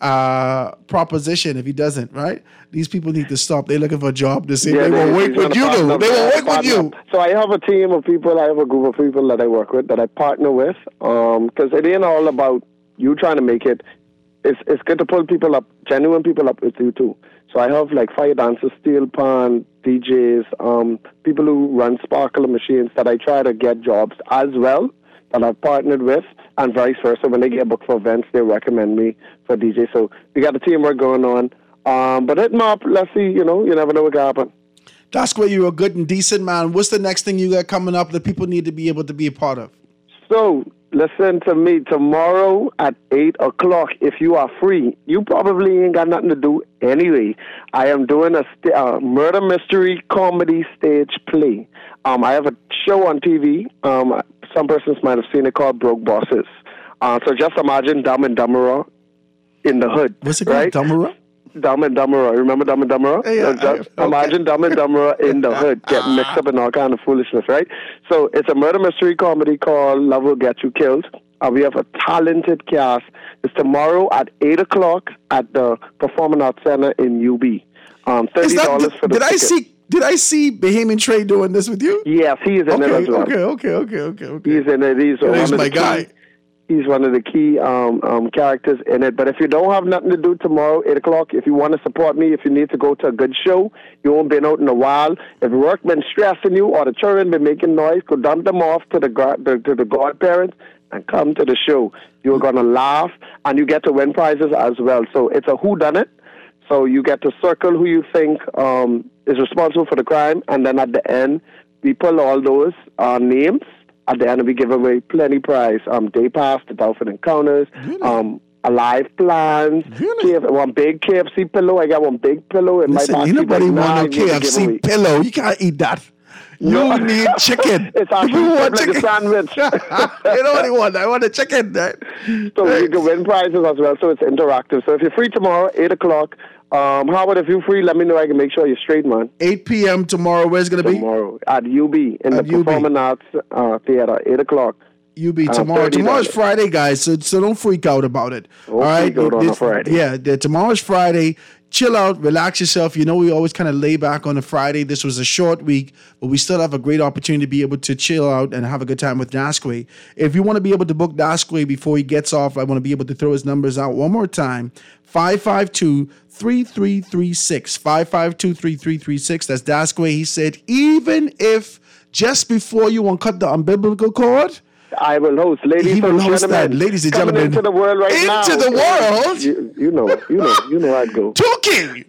uh proposition. If he doesn't, right? These people need to stop. They're looking for a job. They say Yeah, they they- will work he's with gonna you, though. partner- They will work with partner. you. So I have a team of people. I have a group of people that I work with, that I partner with. Um, because it ain't all about you trying to make it. It's it's good to pull people up, genuine people up with you too. So I have like fire dancers, steel pan, D Js, um, people who run sparkler machines that I try to get jobs as well, that I've partnered with, and vice versa. When they get booked for events, they recommend me for D J. So we got a teamwork going on. Um, but hit them up. Let's see. You know, you never know what can happen. That's where you're a good and decent man. What's the next thing you got coming up that people need to be able to be a part of? So listen to me tomorrow at eight o'clock. If you are free, you probably ain't got nothing to do anyway. I am doing a st- uh, murder mystery comedy stage play. Um, I have a show on T V. Um, some persons might have seen it, called Broke Bosses. Uh, so just imagine Dumb and Dumberer in the hood. What's it called? Right? Dumberer? Dumb and Dumberer. Remember Dumb and Dumberer? Yeah, So just imagine Dumb and Dumberer in the hood, getting mixed up in all kind of foolishness, right? So it's a murder mystery comedy called Love Will Get You Killed. Uh, we have a talented cast. It's tomorrow at eight o'clock at the Performing Arts Center in U B. Um, thirty dollars for the Did I ticket. see? Did I see Bahamian Trey doing this with you? Yes, he is in okay, it as well. Okay, okay, okay, okay, okay. He's in it. He's Yeah, one he's of my the key, guy. He's one of the key um, um, characters in it. But if you don't have nothing to do tomorrow, eight o'clock, if you want to support me, if you need to go to a good show, you won't been out in a while. If work been stressing you or the children been making noise, go dump them off to the gra- the, to the godparents and come to the show. You're gonna laugh and you get to win prizes as well. So it's a whodunit. So you get to circle who you think um, is responsible for the crime, and then at the end, we pull all those uh, names. At the end, we give away plenty prize. Um, day pass to Dolphin Encounters, um, alive plans, K F- one big K F C pillow. I got one big pillow in Listen, my ain't basket. nobody right now. I want no need to K F give C away. pillow. You can't eat that. You No. need chicken. It's actually You want shaped like a sandwich. You know what I want? I want a chicken. Right? So you can win prizes as well. So it's interactive. So if you're free tomorrow, eight o'clock, um, Howard, if you're free, let me know. I can make sure you're straight, man. eight p.m. tomorrow. Where's it going to be? Tomorrow at U B in At the U B. Performing Arts uh, Theater, eight o'clock. U B Uh, tomorrow. thirty Tomorrow's dollars. Friday, guys. So so don't freak out about it. Don't all right. freak out on a This- Friday. Yeah. The, tomorrow's Friday. Chill out, relax yourself. You know we always kind of lay back on a Friday. This was a short week, but we still have a great opportunity to be able to chill out and have a good time with Daskway. If you want to be able to book Daskway before he gets off, I want to be able to throw his numbers out one more time. five five two, three three three six. five five two, three three three six. That's Daskway. He said, even if just before you uncut the umbilical cord, I will host, ladies He will and host gentlemen. that. Ladies and coming gentlemen. into the world right Into now. the world? You, you know, you know, you know how it go. Tuki!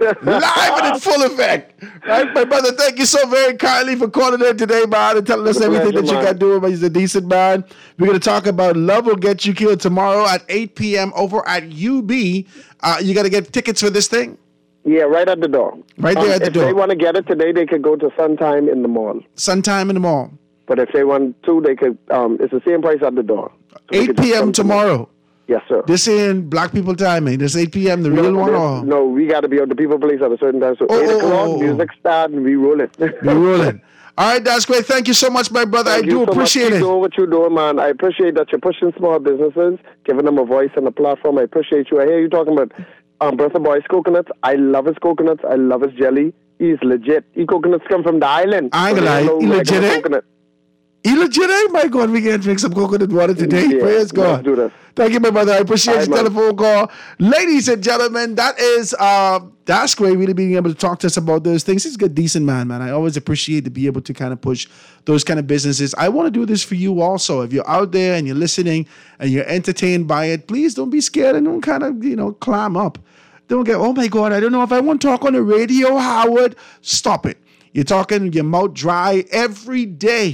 Live and in full effect. Right, my brother, thank you so very kindly for calling in today, man, and telling us It's a everything pleasure, that you man. got to do. He's a decent man. We're going to talk about Love Will Get You Killed tomorrow at eight p.m. over at U B. Uh, you got to get tickets for this thing? Yeah, right at the door. Right there Um, at the if door. they want to get it today, they could go to Suntime in the mall. Sometime in the mall. But if they want to, they could. Um, it's the same price at the door. So they eight could just p.m. come tomorrow. Yes, sir. This in black people time, man. This eight p.m. the no, real one? there's- Or no, we got to be at the people place at a certain time. So Oh, eight oh, o'clock, oh, oh. music start, and we roll it. we rolling. All right, that's great. Thank you so much, my brother. Thank I you do so much. appreciate Keep it. doing what you're doing, man. I appreciate that you're pushing small businesses, giving them a voice and a platform. I appreciate you. I hear you talking about um, Bertha Boy's coconuts. I love his coconuts. I love his jelly. He's legit. He coconuts come from the island. I ain't So gonna there's lie. no He regular legit, eh? coconut. You legit, eh? My God, we can drink some coconut water today. Yeah, Praise let's God. do this. Thank you, my brother. I appreciate All your right, man. telephone call. Ladies and gentlemen, that is, uh, that's great, really being able to talk to us about those things. He's a good, decent man, man. I always appreciate to be able to kind of push those kind of businesses. I want to do this for you also. If you're out there and you're listening and you're entertained by it, please don't be scared and don't kind of, you know, climb up. Don't get, oh my God, I don't know if I want to talk on the radio, Howard. Stop it. You're talking your mouth dry every day.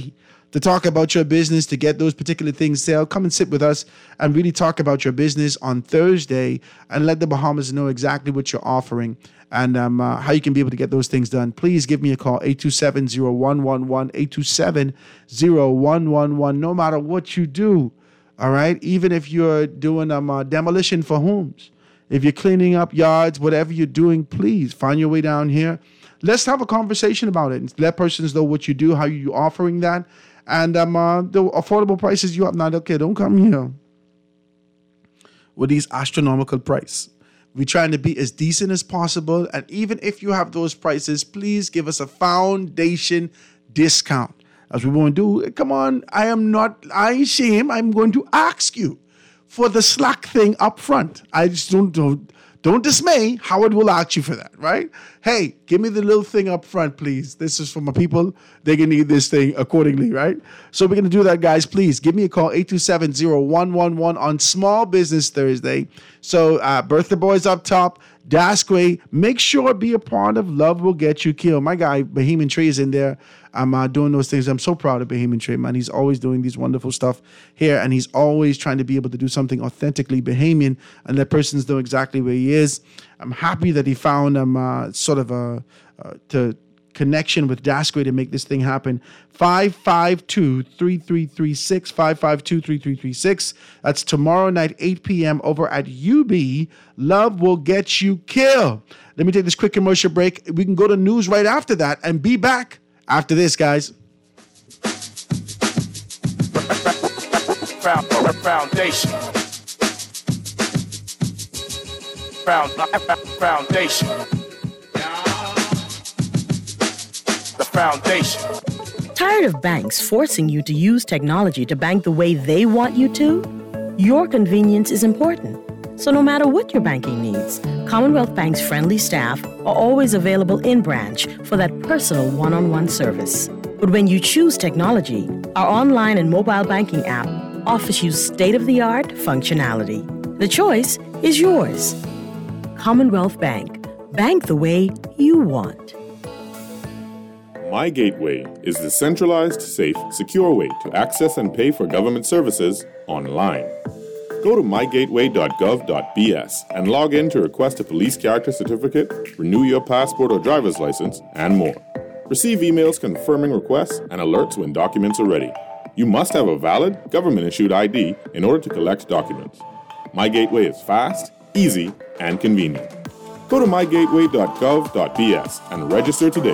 to talk about your business, to get those particular things sell, come and sit with us and really talk about your business on Thursday and let the Bahamas know exactly what you're offering and um, uh, how you can be able to get those things done. Please give me a call, eight two seven, zero one one one, eight two seven, zero one one one, no matter what you do, all right? Even if you're doing um, uh, demolition for homes, if you're cleaning up yards, whatever you're doing, please find your way down here. Let's have a conversation about it. Let persons know what you do, how you're offering that, and um, uh, the affordable prices you have. Now, okay, don't come here with these astronomical prices. We're trying to be as decent as possible, and even if you have those prices, please give us a foundation discount. As we won't do, come on, I am not, I ain't shame. I'm going to ask you for the slack thing up front. I just don't, don't, don't dismay. Howard will ask you for that, right? Hey, give me the little thing up front, please. This is for my people. They're going to need this thing accordingly, right? So we're going to do that, guys. Please give me a call, eight two seven, zero one one one on Small Business Thursday. So uh, Birthday Boys up top, Daskway. Make sure be a part of Love Will Get You Killed. My guy, Bahamian Trey, is in there. I'm uh, doing those things. I'm so proud of Bahamian Trey, man. He's always doing these wonderful stuff here, and he's always trying to be able to do something authentically Bahamian and let persons know exactly where he is. I'm happy that he found um, uh, sort of a uh, to connection with Daskway to make this thing happen. five five two, three three three six, five five two, three three three six. That's tomorrow night, eight p.m. over at U B. Love Will Get You Killed. Let me take this quick commercial break. We can go to news right after that and be back after this, guys. Foundation. Foundation. The foundation. Tired of banks forcing you to use technology to bank the way they want you to? Your convenience is important. So no matter what your banking needs, Commonwealth Bank's friendly staff are always available in branch for that personal one-on-one service. But when you choose technology, our online and mobile banking app offers you state-of-the-art functionality. The choice is yours. Commonwealth Bank. Bank the way you want. My Gateway is the centralized, safe, secure way to access and pay for government services online. Go to my gateway dot gov dot b s and log in to request a police character certificate, renew your passport or driver's license, and more. Receive emails confirming requests and alerts when documents are ready. You must have a valid, government-issued I D in order to collect documents. My Gateway is fast, easy, and convenient. Go to my gateway dot gov dot b s and register today.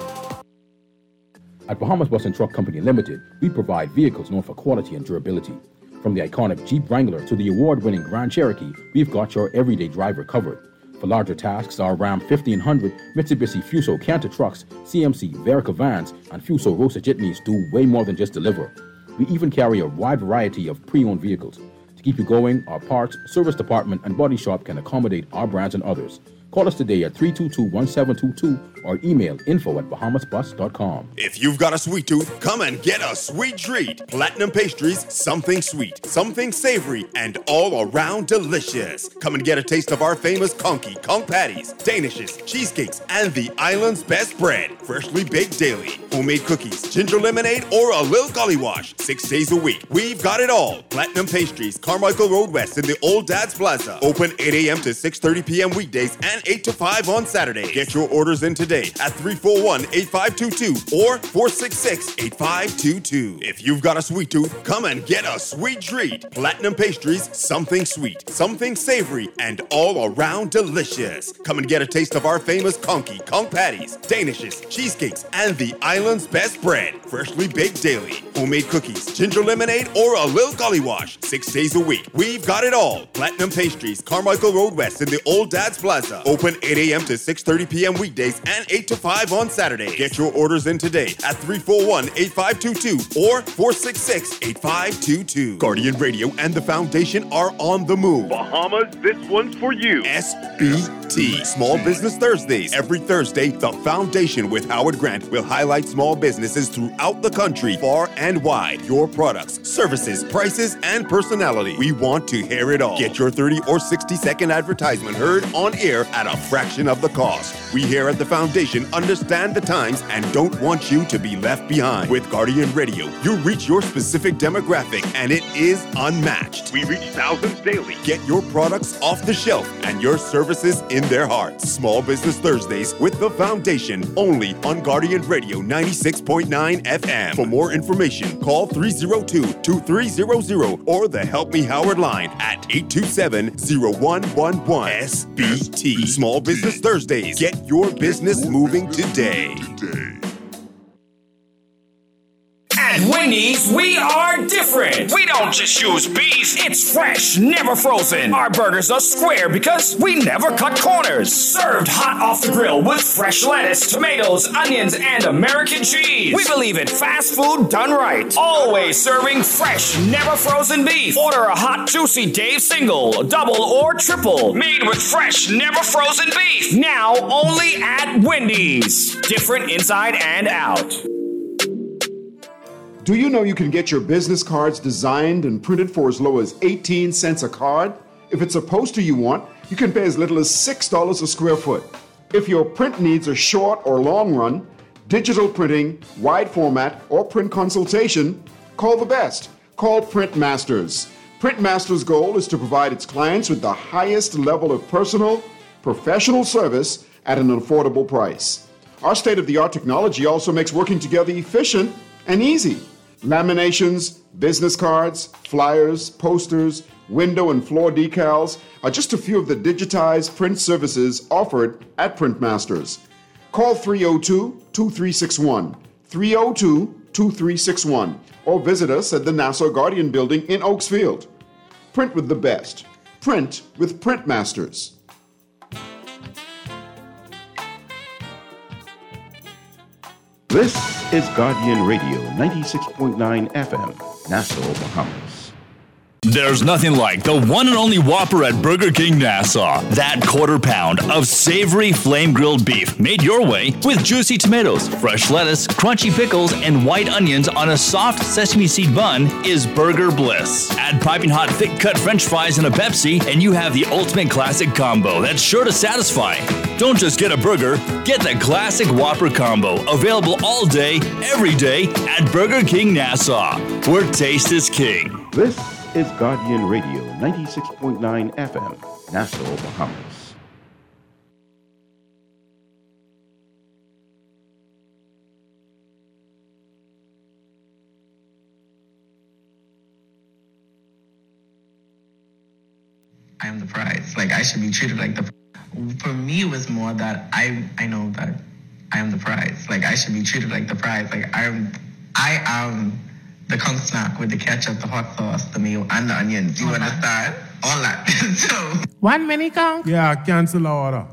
At Bahamas Bus and Truck Company Limited, we provide vehicles known for quality and durability. From the iconic Jeep Wrangler to the award-winning Grand Cherokee, we've got your everyday driver covered. For larger tasks, our Ram fifteen hundred, Mitsubishi Fuso Canter trucks, C M C Verica vans, and Fuso Rosa jitneys do way more than just deliver. We even carry a wide variety of pre-owned vehicles. To keep you going, our parts, service department, and body shop can accommodate our brands and others. Call us today at three two two, one seven two two or email info at bahamas bus dot com. If you've got a sweet tooth, come and get a sweet treat. Platinum Pastries, something sweet, something savory, and all around delicious. Come and get a taste of our famous conky, conch patties, danishes, cheesecakes, and the island's best bread. Freshly baked daily, homemade cookies, ginger lemonade, or a little gully wash. Six days a week. We've got it all. Platinum Pastries, Carmichael Road West in the Old Dad's Plaza. Open eight a.m. to six thirty p.m. weekdays and eight to five on Saturday. Get your orders in today at three four one, eight five two two or four six six, eight five two two. If you've got a sweet tooth, come and get a sweet treat. Platinum Pastries, something sweet, something savory, and all around delicious. Come and get a taste of our famous conky, conch patties, danishes, cheesecakes, and the island's best bread. Freshly baked daily, homemade cookies, ginger lemonade, or a little gully wash. Six days a week. We've got it all. Platinum Pastries, Carmichael Road West in the Old Dad's Plaza. Open eight a.m. to six thirty p.m. weekdays and eight to five on Saturday. Get your orders in today at three four one, eight five two two or four six six, eight five two two. Guardian Radio and the Foundation are on the move. Bahamas, this one's for you. S B T, Small Business Thursdays. Every Thursday, the Foundation with Howard Grant will highlight small businesses throughout the country, far and wide. Your products, services, prices, and personality. We want to hear it all. Get your thirty or sixty second advertisement heard on air at a fraction of the cost. We here at the Foundation understand the times and don't want you to be left behind. With Guardian Radio, you reach your specific demographic and it is unmatched. We reach thousands daily. Get your products off the shelf and your services in their hearts. Small Business Thursdays with the Foundation, only on Guardian Radio ninety-six point nine F M. For more information, call three oh two, two three zero zero or the Help Me Howard line at eight two seven, zero one one one. S B T. Small Business Thursdays. Get your business moving today. At Wendy's, we are different. We don't just use beef, it's fresh, never frozen. Our burgers are square because we never cut corners. Served hot off the grill with fresh lettuce, tomatoes, onions, and American cheese. We believe in fast food done right. Always serving fresh, never frozen beef. Order a hot, juicy Dave single, double, or triple. Made with fresh, never frozen beef. Now only at Wendy's. Different inside and out. Do you know you can get your business cards designed and printed for as low as eighteen cents a card? If it's a poster you want, you can pay as little as six dollars a square foot. If your print needs are short or long run, digital printing, wide format, or print consultation, call the best. Call Print Masters. Print Masters' goal is to provide its clients with the highest level of personal, professional service at an affordable price. Our state-of-the-art technology also makes working together efficient and easy. Laminations, business cards, flyers, posters, window and floor decals are just a few of the digitized print services offered at Print Masters. Call three oh two, two three six one, three oh two, two three six one, or visit us at the Nassau Guardian Building in Oaksfield. Print with the best. Print with Print Masters. This is Guardian Radio ninety-six point nine F M, Nassau, Bahamas. There's nothing like the one and only Whopper at Burger King Nassau. That quarter pound of savory flame-grilled beef made your way with juicy tomatoes, fresh lettuce, crunchy pickles, and white onions on a soft sesame seed bun is burger bliss. Add piping hot thick-cut French fries and a Pepsi, and you have the ultimate classic combo that's sure to satisfy. Don't just get a burger, get the classic Whopper combo, available all day, every day at Burger King Nassau, where taste is king. This is Guardian Radio ninety-six point nine F M, Nassau, Bahamas. I am the prize. Like, I should be treated like the. For me, it was more that I I know that I am the prize. Like, I should be treated like the prize. Like, I'm I am the conch snack with the ketchup, the hot sauce, the mayo, and the onions. You understand? All that. So one mini conch. Yeah, cancel order.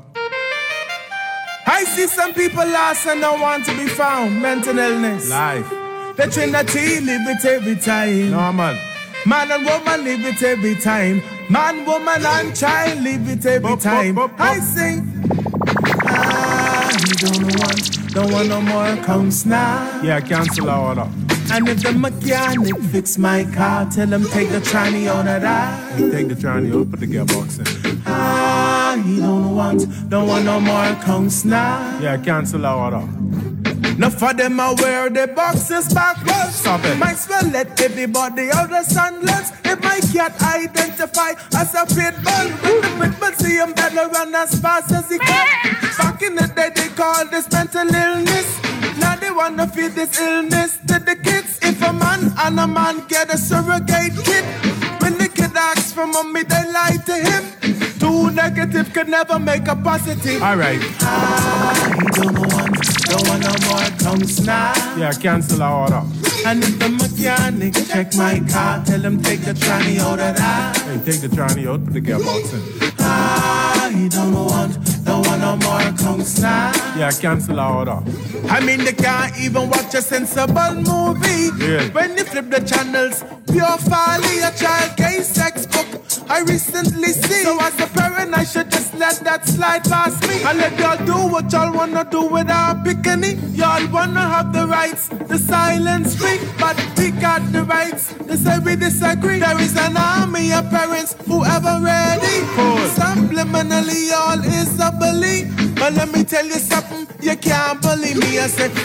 I see some people lost and don't want to be found. Mental illness. Life. The Trinity live it every time. Normal. Man and woman live it every time. Man, woman, and child live it every bop, time. Bop, bop, bop. I sing. Ah, you don't want, don't want no more counts now. Yeah, cancel our order. And if the mechanic fix my car, tell him take the tranny out of that. You take the tranny out, put the gearbox in. Ah, you don't want, don't want no more counts now. Yeah, cancel our order. Enough of them are wear the boxes backwards. Stop it. Might well let everybody out the sunless. If my cat identify as a pit bull, when the pit bull see him better run as fast as he can. Back in the day they call this mental illness. Now they wanna feed this illness to the kids. If a man and a man get a surrogate kid, when the kid asks for mommy they lie to him. Two negative could never make a positive. Alright. I don't want, don't want no more counts now. Yeah, cancel our order. And if the mechanic check my car, tell him take the tranny out of that. Hey, take the tranny out, put the gearbox in. I don't want, don't want no more counts now. Yeah, cancel our order. I mean they can't even watch a sensible movie. Yeah. When you flip the channels, pure folly, a child gay sex book I recently see. So as a parent I should just let that slide past me and let y'all do what y'all wanna do with our bikini. Y'all wanna have the rights, the silence free, but we got the rights, they say we disagree. There is an army of parents who ever ready. Cool. Subliminally all is a belief. But let me tell you something, you can't believe me. I said,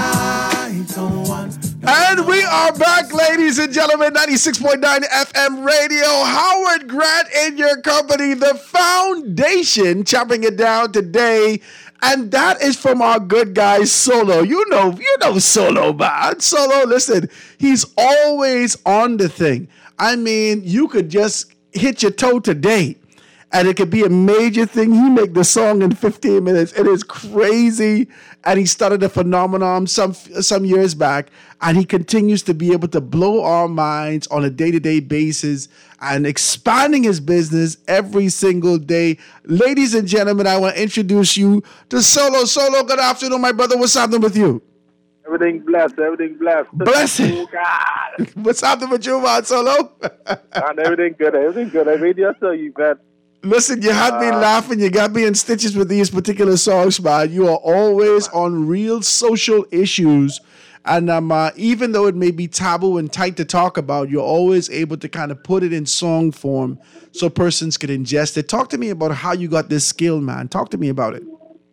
I don't want. And we are back, ladies and gentlemen, ninety-six point nine F M radio. Howard Grant in your company, the foundation, chopping it down today. And that is from our good guy, Solo. You know, you know Solo, man. Solo, listen, he's always on the thing. I mean, you could just hit your toe today, and it could be a major thing. He make the song in fifteen minutes. It is crazy. And he started a phenomenon some some years back, and he continues to be able to blow our minds on a day-to-day basis and expanding his business every single day. Ladies and gentlemen, I want to introduce you to Solo. Solo, good afternoon, my brother. What's happening with you? Everything blessed, everything blessed. Blessed. What's happening with you, man, Solo? And everything good, everything good. I made you so you bet. Listen, you had me laughing. You got me in stitches with these particular songs, man. You are always on real social issues. And um, uh, even though it may be taboo and tight to talk about, you're always able to kind of put it in song form so persons could ingest it. Talk to me about how you got this skill, man. Talk to me about it.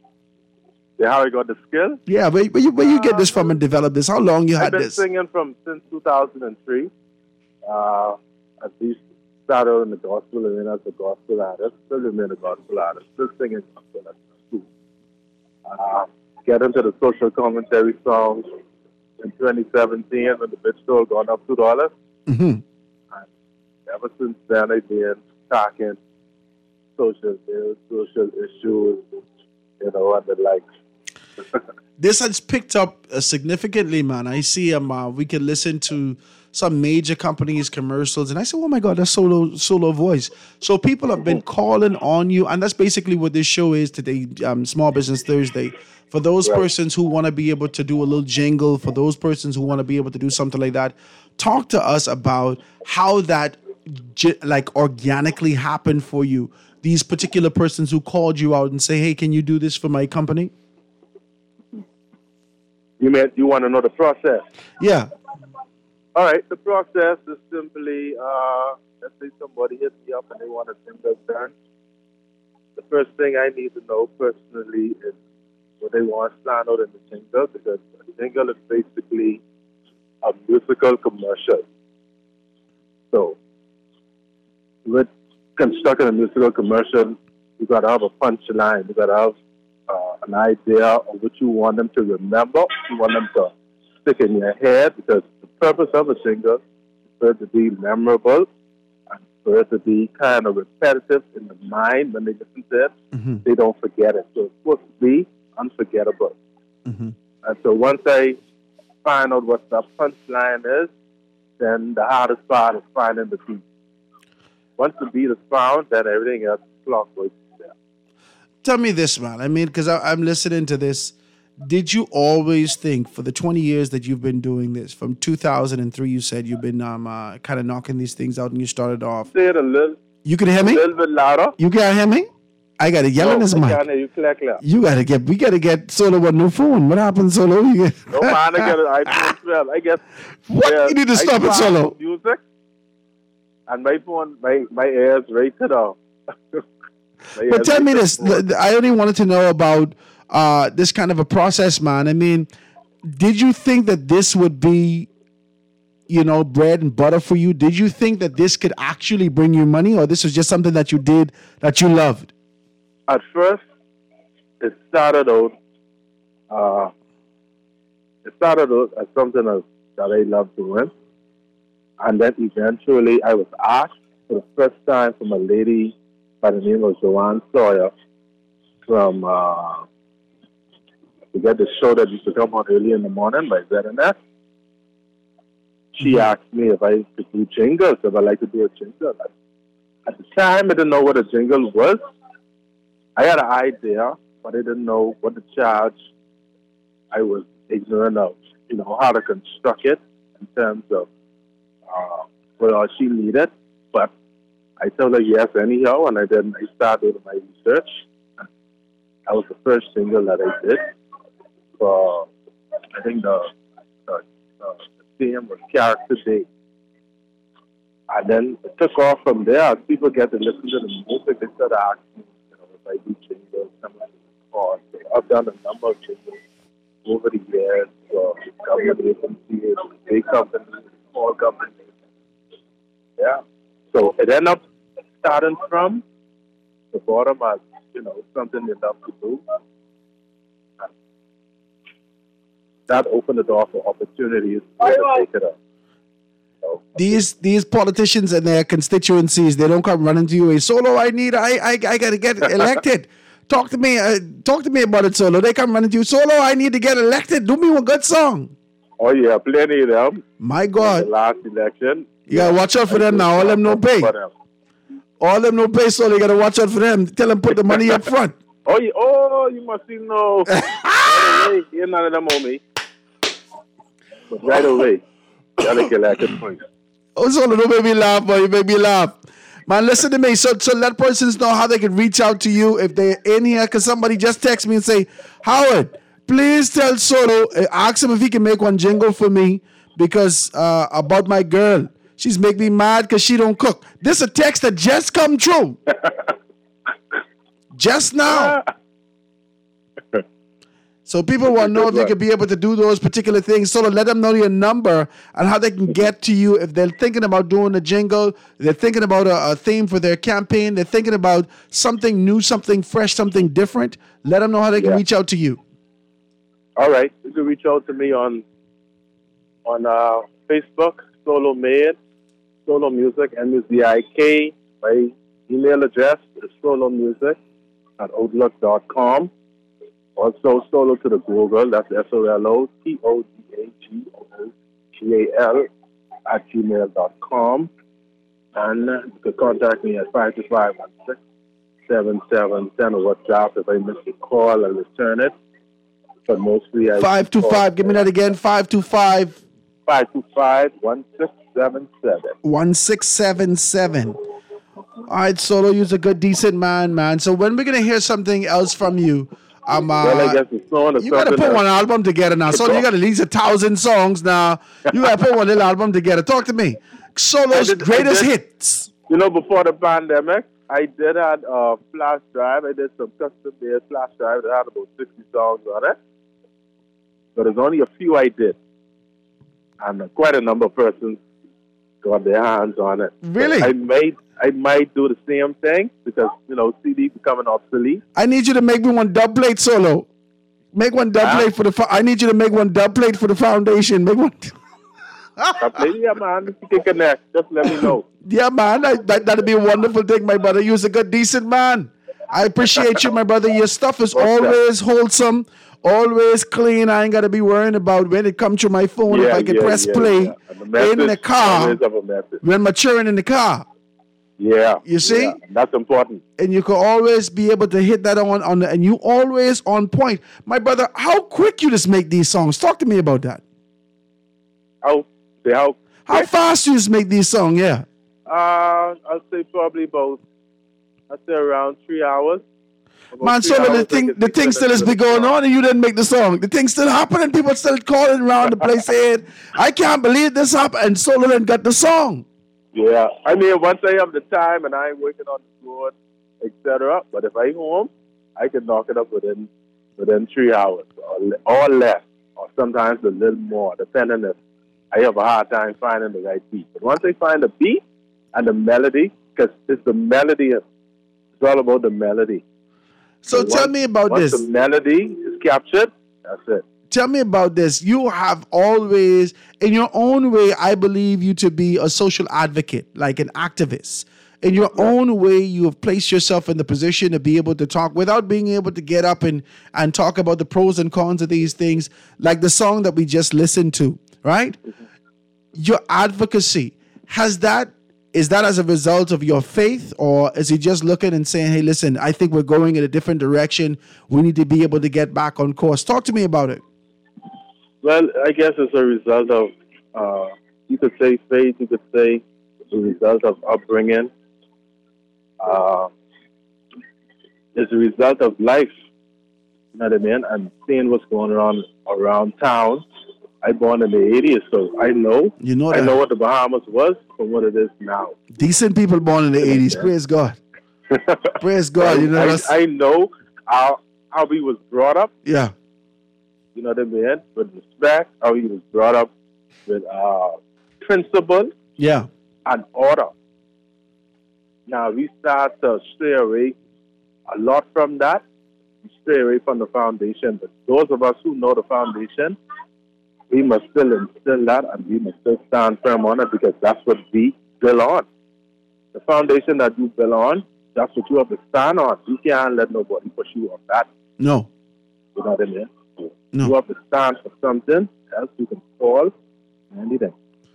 Yeah, how I got the skill? Yeah, where, where, you, where you get this from and develop this? How long you had I've been this? singing from since two thousand three. Uh, at least started in the gospel and then as a gospel artist. Still remain a gospel artist. Still singing gospel at school. Uh, get into the social commentary songs in twenty seventeen when the bitch stole gone up two dollars. Mm-hmm. And ever since then, I've been talking social bills, social issues, you know, and the likes. This has picked up uh, significantly, man. I see um, uh, we can listen to some major companies' commercials, and I say, oh my God, that's Solo Solo voice. So people have been calling on you, and that's basically what this show is today, um, Small Business Thursday. For those Right. persons who want to be able to do a little jingle, for those persons who want to be able to do something like that, talk to us about how that j- like organically happened for you. These particular persons who called you out and say, hey, can you do this for my company? You mean you want to know the process? Yeah. All right, the process is simply, uh, let's say somebody hits me up and they want a single done. The first thing I need to know personally is what they want to plan out in the jingle, because the jingle is basically a musical commercial. So, with constructing a musical commercial, you got to have a punchline. You got to have uh, an idea of what you want them to remember. You want them to stick in your head, because the purpose of a jingle is for it to be memorable and for it to be kind of repetitive in the mind when they listen to it. Mm-hmm. They don't forget it. So it's supposed to be unforgettable. Mm-hmm. And so once I find out what the punchline is, then the hardest part is finding the beat. Once the beat is found, then everything else is clockwork. Tell me this, man. I mean, because I'm listening to this. Did you always think, for the twenty years that you've been doing this, from two thousand three, you said you've been um, uh, kind of knocking these things out and you started off. Say it a little. You can hear me? A little bit louder. You can't hear me? I got to yell no, in his I mic. can't hear you clear, clear. You got to get, we got to get Solo a new phone. What happened, Solo? You get... No, man, I get an iPhone twelve. I guess. What? Yeah, You need to I stop it, find Solo. Music. And my phone, my, my ears right to the... But tell me this. I only wanted to know about uh, this kind of a process, man. I mean, did you think that this would be, you know, bread and butter for you? Did you think that this could actually bring you money, or this was just something that you did that you loved? At first, it started out, uh, it started out as something else that I loved doing. And then eventually I was asked for the first time from a lady by the name of Joanne Sawyer from, uh, to get the show that used to come on early in the morning by Z N S. She asked me if I could do jingles, if I'd like to do a jingle. At the time, I didn't know what a jingle was. I had an idea, but I didn't know what to charge. I was ignorant of, you know, how to construct it in terms of uh, what all she needed. But I told her yes anyhow, and I then I started my research. That was the first single that I did. For, I think the, the, the theme was Character Day. And then it took off from there. As people get to listen to the music, they started asking me, you know, if I do jingles. on. So I've done a number of jingles over the years for government agencies, big companies, small companies. Yeah. So it ended up starting from the bottom as, you know, something you love to do. And that opened the door for opportunities to take it up. These these politicians and their constituencies, they don't come running to you. Hey, Solo, I need, I I, I got to get elected. Talk to me, uh, talk to me about it, Solo. They come running to you. Solo, I need to get elected. Do me one good song. Oh yeah, plenty of them. My God. The last election. You gotta watch out for them now. All them no pay. All them no pay, Solo. You gotta watch out for them. Tell them put the money up front. Oh, you, oh, you must see no. Right away, you're none of them on me. But right away, you gotta get elected first. Oh, Solo, don't make me laugh, boy. You make me laugh. Man, listen to me. So, so let persons know how they can reach out to you if they're in here. Because somebody just text me and say, Howard, please tell Solo, uh, ask him if he can make one jingle for me because uh, about my girl. She's making me mad because she don't cook. This is a text that just come true. Just now. So people want to know if you could be able to do those particular things. So let them know your number and how they can get to you if they're thinking about doing a jingle, they're thinking about a, a theme for their campaign, they're thinking about something new, something fresh, something different. Let them know how they can Yeah. reach out to you. All right, you can reach out to me on on uh, Facebook, Solo Made, Solo Music, M U Z I K. My email address is solomusic at outlook dot com. Also, Solo to the Google, that's S O L O T O D A G O O G A L at gmail dot com. And uh, you can contact me at five two five, one six seven seven, send a WhatsApp. If I miss the call, I'll return it. But mostly I... five two five, give me that again, five two five. five two five, one six seven seven. one six seven seven. All right, Solo, you're a good, decent man, man. So when we're going to hear something else from you, um, uh, Well, I guess it's song or you got to something put else. one album together now. So you got at least a thousand songs now. You got to put one little album together. Talk to me. Solo's I did- I greatest did- hits. You know, before the pandemic, I did have a flash drive. I did some custom-made flash drive that had about sixty songs on it. But there's only a few I did. And uh, quite a number of persons got their hands on it. Really? But I might, I might do the same thing because, you know, C D becoming obsolete. I need you to make me one dub plate, Solo. Make one dub Huh? plate for the. Fo- I need you to make one dub plate for the foundation. Make one. Yeah, man, if you can connect, just let me know. Yeah, man, that, that, that'd be a wonderful thing, my brother. You're a good, decent man. I appreciate you, my brother. Your stuff is always wholesome, always clean. I ain't got to be worrying about when it comes to my phone if Yeah, I can yeah, press yeah, play yeah. And the message in the car always have a message. when maturing in the car. Yeah. You see? yeah, that's important. And you can always be able to hit that on, on the, and you always on point. My brother, how quick you just make these songs? Talk to me about that. How, say how, How fast you just make these songs, yeah. uh, I'll say probably about, I'd say around three hours. About Man, three so the hours, I thing, can the make thing it still is into be the going song. on, and you didn't make the song. The thing still happening. People still calling around the place saying, "I can't believe this happened." And Solo then got the song. Yeah, I mean, once I have the time and I ain't working on the road, et cetera. But if I home, I can knock it up within within three hours or, le- or less, or sometimes a little more, depending if I have a hard time finding the right beat. But once I find the beat and the melody, because it's the melody, it's all about the melody. So tell once- me about once this. the melody is captured, that's it. Tell me about this. You have always, in your own way, I believe you to be a social advocate, like an activist. In your own way, you have placed yourself in the position to be able to talk without being able to get up and, and talk about the pros and cons of these things, like the song that we just listened to, right? Your advocacy, has that, is that as a result of your faith, or is he just looking and saying, hey, listen, I think we're going in a different direction. We need to be able to get back on course. Talk to me about it. Well, I guess it's a result of, uh, you could say faith, you could say the result of upbringing. Uh, it's a result of life. You know what I mean? I'm seeing what's going on around town. I born in the eighties, so I know. You know I that. know what the Bahamas was from what it is now. Decent people born in the eighties. Praise God. Praise God. You know, I, that's, I know our how he was brought up. Yeah. You know what I mean? With respect, how he was brought up with uh, principle Yeah. and order. Now we start to stray away a lot from that. We stray away from the foundation. But those of us who know the foundation, we must still instill that and we must still stand firm on it because that's what we build on. The foundation that you build on, that's what you have to stand on. You can't let nobody push you off that. No. You know what I mean? So No. You have to stand for something else you can fall anything.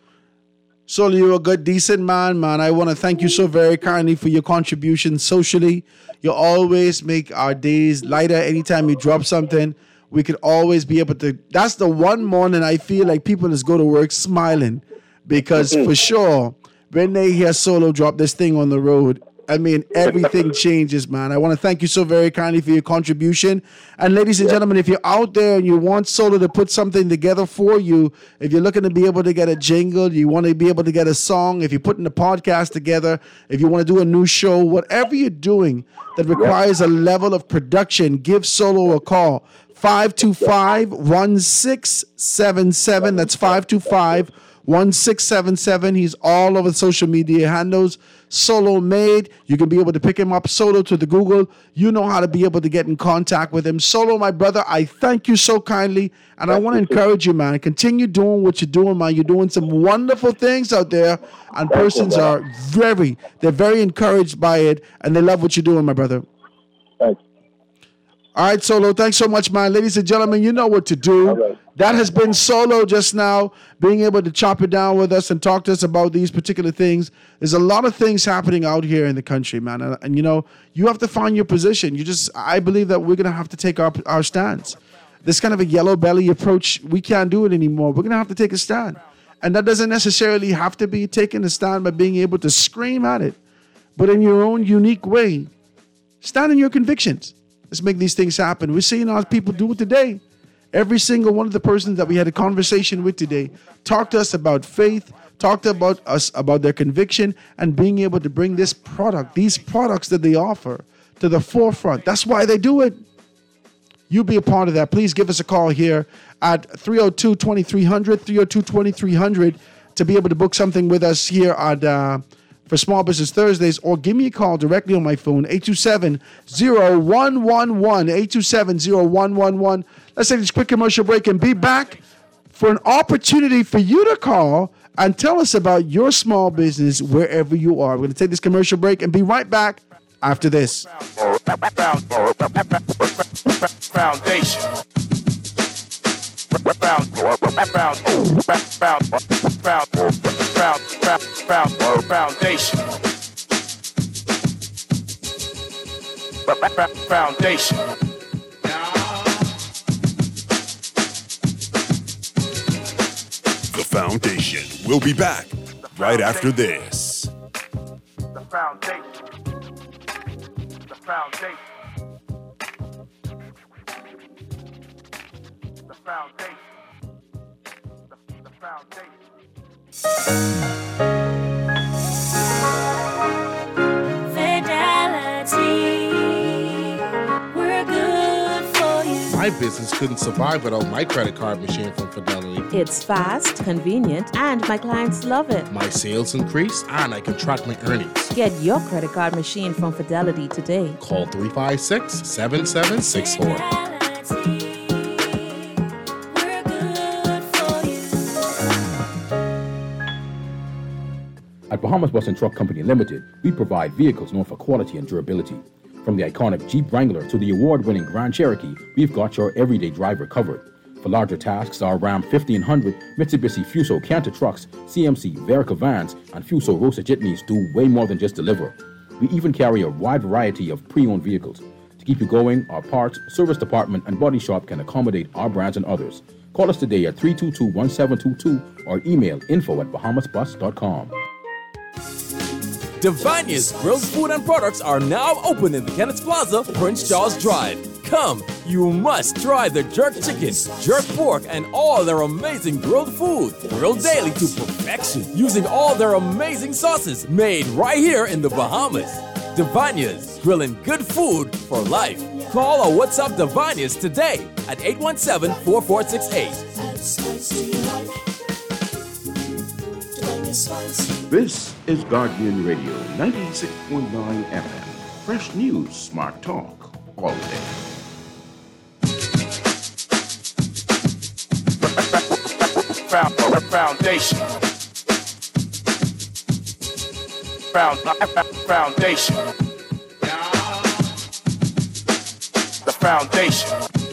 Solo, you're a good, decent man, man. I want to thank you so very kindly for your contribution socially. You always make our days lighter. Anytime you drop something, we could always be able to. That's the one morning I feel like people just go to work smiling because for sure, when they hear Solo drop this thing on the road, I mean, everything changes, man. I want to thank you so very kindly for your contribution. And ladies and gentlemen, if you're out there and you want Solo to put something together for you, if you're looking to be able to get a jingle, you want to be able to get a song, if you're putting a podcast together, if you want to do a new show, whatever you're doing that requires a level of production, give Solo a call. five two five, one six seven seven. That's five two five, one six seven seven. He's all over social media handles. Solo Made. You can be able to pick him up. Solo to the Google. You know how to be able to get in contact with him. Solo, my brother, I thank you so kindly. And I want to encourage you, man. Continue doing what you're doing, man. You're doing some wonderful things out there. And persons are very, they're very encouraged by it. And they love what you're doing, my brother. Thanks. All right, Solo, thanks so much, man. Ladies and gentlemen, you know what to do. Right. That has been Solo just now, being able to chop it down with us and talk to us about these particular things. There's a lot of things happening out here in the country, man. And, and you know, you have to find your position. You just, I believe that we're going to have to take our, our stance. This kind of a yellow belly approach, we can't do it anymore. We're going to have to take a stand. And that doesn't necessarily have to be taking a stand by being able to scream at it, but in your own unique way, stand in your convictions. Let's make these things happen. We're seeing our people do it today. Every single one of the persons that we had a conversation with today talked to us about faith, talked about us about their conviction, and being able to bring this product, these products that they offer, to the forefront. That's why they do it. You be a part of that. Please give us a call here at three oh two, twenty-three hundred, three oh two, twenty-three hundred to be able to book something with us here at uh, for Small Business Thursdays, or give me a call directly on my phone, eight two seven, zero one one one, eight two seven, zero one one one. Let's take this quick commercial break and be back for an opportunity for you to call and tell us about your small business wherever you are. We're going to take this commercial break and be right back after this. Foundation. Foundation. Foundation. The Foundation. We'll be back right after this. The foundation. The foundation. The foundation. The, the foundation. Fidelity, we're good for you. My business couldn't survive without my credit card machine from Fidelity. It's fast, convenient, and my clients love it. My sales increase, and I can track my earnings. Get your credit card machine from Fidelity today. Call three five six, seven seven six four. At Bahamas Bus and Truck Company Limited, we provide vehicles known for quality and durability. From the iconic Jeep Wrangler to the award-winning Grand Cherokee, we've got your everyday driver covered. For larger tasks, our Ram fifteen hundred, Mitsubishi Fuso Canter trucks, C M C Verica vans, and Fuso Rosa jitneys do way more than just deliver. We even carry a wide variety of pre-owned vehicles. To keep you going, our parts, service department, and body shop can accommodate our brands and others. Call us today at three two two, one seven two two or email info at bahamas bus dot com. Divania's grilled food and products are now open in the Kenneth Plaza, Prince Charles Drive. Come, you must try their jerk chicken, jerk pork, and all their amazing grilled food. Grilled daily to perfection using all their amazing sauces made right here in the Bahamas. Divania's, grilling good food for life. Call or WhatsApp Divinius today at eight one seven, four four six eight. This is Guardian Radio ninety-six point nine F M. Fresh news, smart talk, all day. Foundation. Found, foundation. The foundation.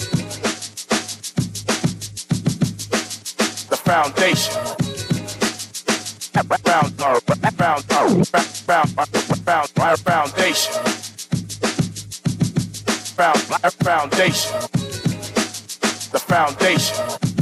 The foundation. Found, found, found, found, found, foundation. Found, foundation. The foundation.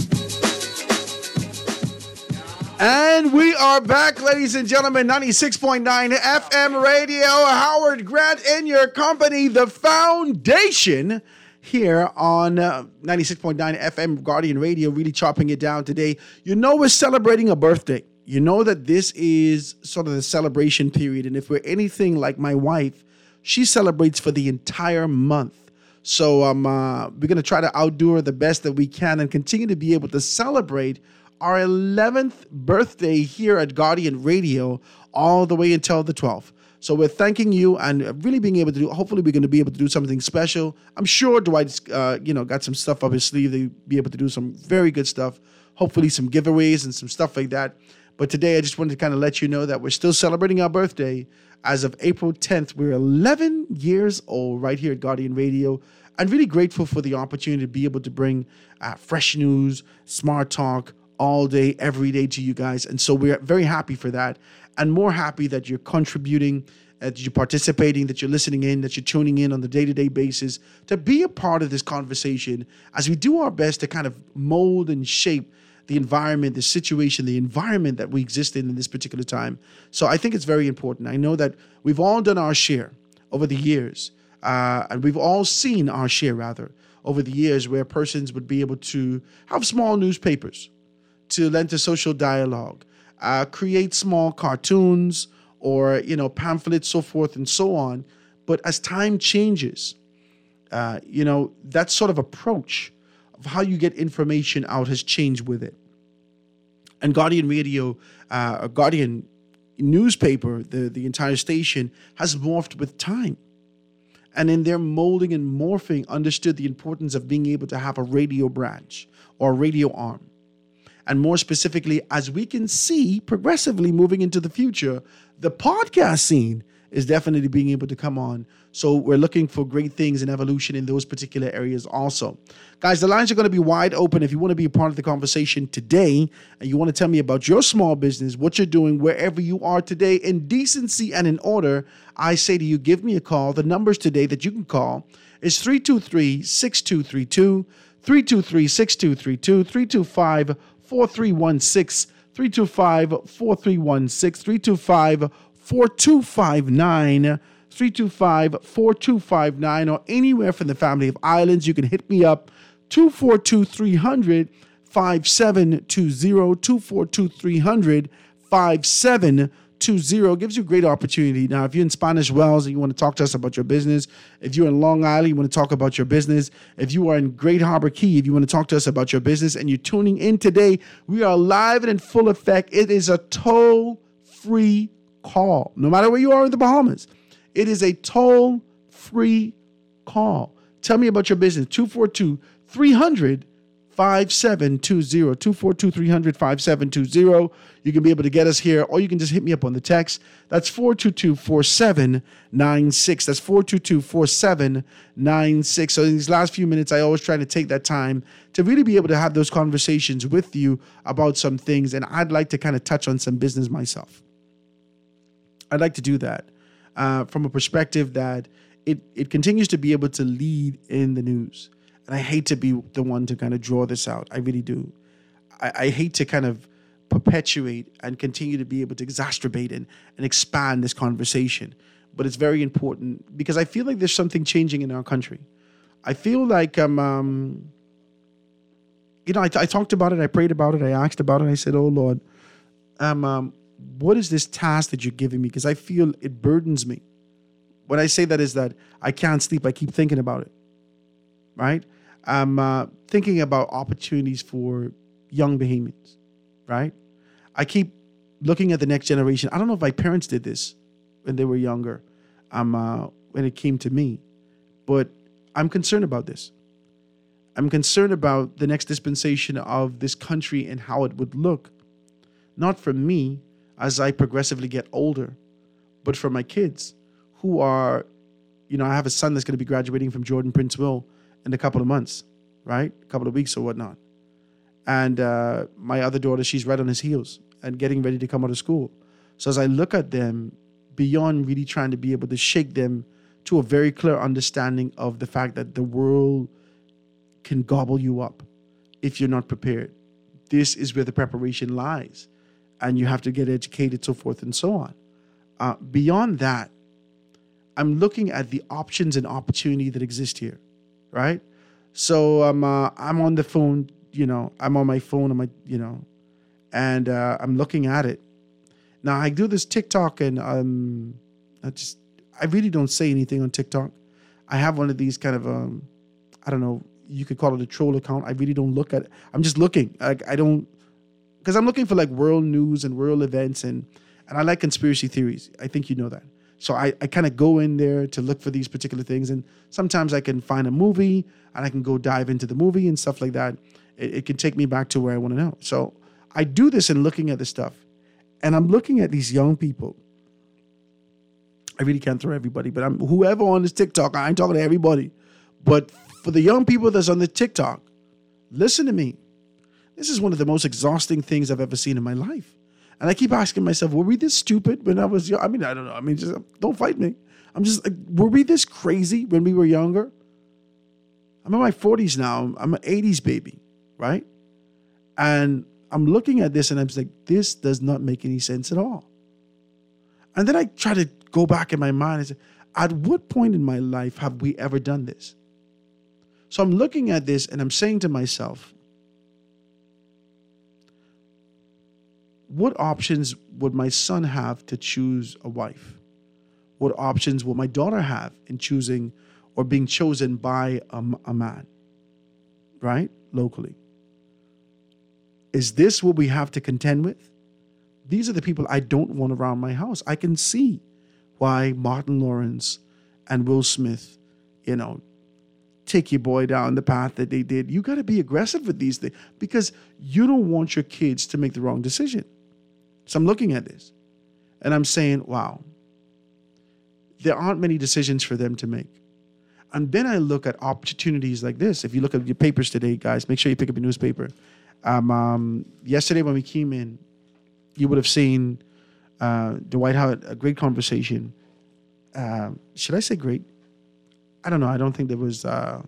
And we are back, ladies and gentlemen, ninety-six point nine F M radio. Howard Grant in your company, the foundation, here on uh, ninety-six point nine F M Guardian Radio, really chopping it down today. You know we're celebrating a birthday. You know that this is sort of the celebration period. And if we're anything like my wife, she celebrates for the entire month. So um, uh, we're going to try to outdo her the best that we can and continue to be able to celebrate our eleventh birthday here at Guardian Radio all the way until the twelfth. So we're thanking you and really being able to do, hopefully we're going to be able to do something special. I'm sure Dwight's, uh, you know, got some stuff up his sleeve. They'll be able to do some very good stuff, hopefully some giveaways and some stuff like that. But today I just wanted to kind of let you know that we're still celebrating our birthday. As of April tenth, we're eleven years old right here at Guardian Radio. I'm really grateful for the opportunity to be able to bring uh, fresh news, smart talk, all day, every day to you guys. And so we're very happy for that and more happy that you're contributing, that you're participating, that you're listening in, that you're tuning in on the day-to-day basis to be a part of this conversation as we do our best to kind of mold and shape the environment, the situation, the environment that we exist in in this particular time. So I think it's very important. I know that we've all done our share over the years, uh, and we've all seen our share, rather, over the years where persons would be able to have small newspapers, to lend to social dialogue, uh, create small cartoons or, you know, pamphlets, so forth and so on. But as time changes, uh, you know, that sort of approach of how you get information out has changed with it. And Guardian Radio, uh, a Guardian newspaper, the, the entire station has morphed with time. And in their molding and morphing, understood the importance of being able to have a radio branch or a radio arm. And more specifically, as we can see progressively moving into the future, the podcast scene is definitely being able to come on. So we're looking for great things and evolution in those particular areas also. Guys, the lines are going to be wide open. If you want to be a part of the conversation today and you want to tell me about your small business, what you're doing, wherever you are today, in decency and in order, I say to you, give me a call. The numbers today that you can call is three two three, six two three two, three two three, six two three two, three two five, four three one six, three two five, four three one six, three two five, four two five nine, three two five, four two five nine, or anywhere from the family of islands. You can hit me up, two four two, three hundred, five seven two zero, two four two, three hundred, five seven two zero. Gives you a great opportunity. Now, if you're in Spanish Wells and you want to talk to us about your business, if you're in Long Island, you want to talk about your business, if you are in Great Harbor Key, if you want to talk to us about your business and you're tuning in today, we are live and in full effect. It is a toll-free call. No matter where you are in the Bahamas, it is a toll-free call. Tell me about your business. two four two, three hundred, five seven two zero. two four two, three hundred, five seven two zero. You can be able to get us here, or you can just hit me up on the text. That's four two two, four seven nine six. That's four two two, four seven nine six. So in these last few minutes, I always try to take that time to really be able to have those conversations with you about some things. And I'd like to kind of touch on some business myself. I'd like to do that uh, from a perspective that it, it continues to be able to lead in the news. And I hate to be the one to kind of draw this out. I really do. I, I hate to kind of perpetuate and continue to be able to exacerbate and, and expand this conversation. But it's very important because I feel like there's something changing in our country. I feel like, um, um you know, I, I talked about it. I prayed about it. I asked about it. I said, oh, Lord, um, um, what is this task that you're giving me? Because I feel it burdens me. When I say that is that I can't sleep. I keep thinking about it. right? I'm uh, thinking about opportunities for young Bahamians, right? I keep looking at the next generation. I don't know if my parents did this when they were younger, um, uh, when it came to me, but I'm concerned about this. I'm concerned about the next dispensation of this country and how it would look, not for me as I progressively get older, but for my kids who are, you know, I have a son that's going to be graduating from Jordan Prince Will in a couple of months, right? A couple of weeks or whatnot. And uh, my other daughter, she's right on his heels and getting ready to come out of school. So as I look at them, beyond really trying to be able to shake them to a very clear understanding of the fact that the world can gobble you up if you're not prepared. This is where the preparation lies. And you have to get educated, so forth and so on. Uh, beyond that, I'm looking at the options and opportunity that exist here, right? So um, uh, I'm on the phone, you know, I'm on my phone, on my, you know, and uh, I'm looking at it. Now I do this TikTok, and um, I just, I really don't say anything on TikTok. I have one of these kind of, um, I don't know, you could call it a troll account. I really don't look at it. I'm just looking. Like I don't, because I'm looking for like world news and world events, and and I like conspiracy theories. I think you know that. So I, I kind of go in there to look for these particular things, and sometimes I can find a movie and I can go dive into the movie and stuff like that. It, it can take me back to where I want to know. So I do this in looking at the stuff, and I'm looking at these young people. I really can't throw everybody, but I'm whoever on this TikTok, I ain't talking to everybody. But for the young people that's on the TikTok, listen to me. This is one of the most exhausting things I've ever seen in my life. And I keep asking myself, were we this stupid when I was young? I mean, I don't know. I mean, just don't fight me. I'm just like, were we this crazy when we were younger? I'm in my forties now. I'm an eighties baby, right? And I'm looking at this and I'm just like, this does not make any sense at all. And then I try to go back in my mind and say, at what point in my life have we ever done this? So I'm looking at this and I'm saying to myself, what options would my son have to choose a wife? What options will my daughter have in choosing or being chosen by a, a man, right? Locally. Is this what we have to contend with? These are the people I don't want around my house. I can see why Martin Lawrence and Will Smith, you know, take your boy down the path that they did. You got to be aggressive with these things because you don't want your kids to make the wrong decision. So I'm looking at this and I'm saying, wow, there aren't many decisions for them to make. And then I look at opportunities like this. If you look at your papers today, guys, make sure you pick up a newspaper. Um, um, yesterday when we came in, you would have seen uh, Dwight had a great conversation. Uh, should I say great? I don't know. I don't think there was. Uh,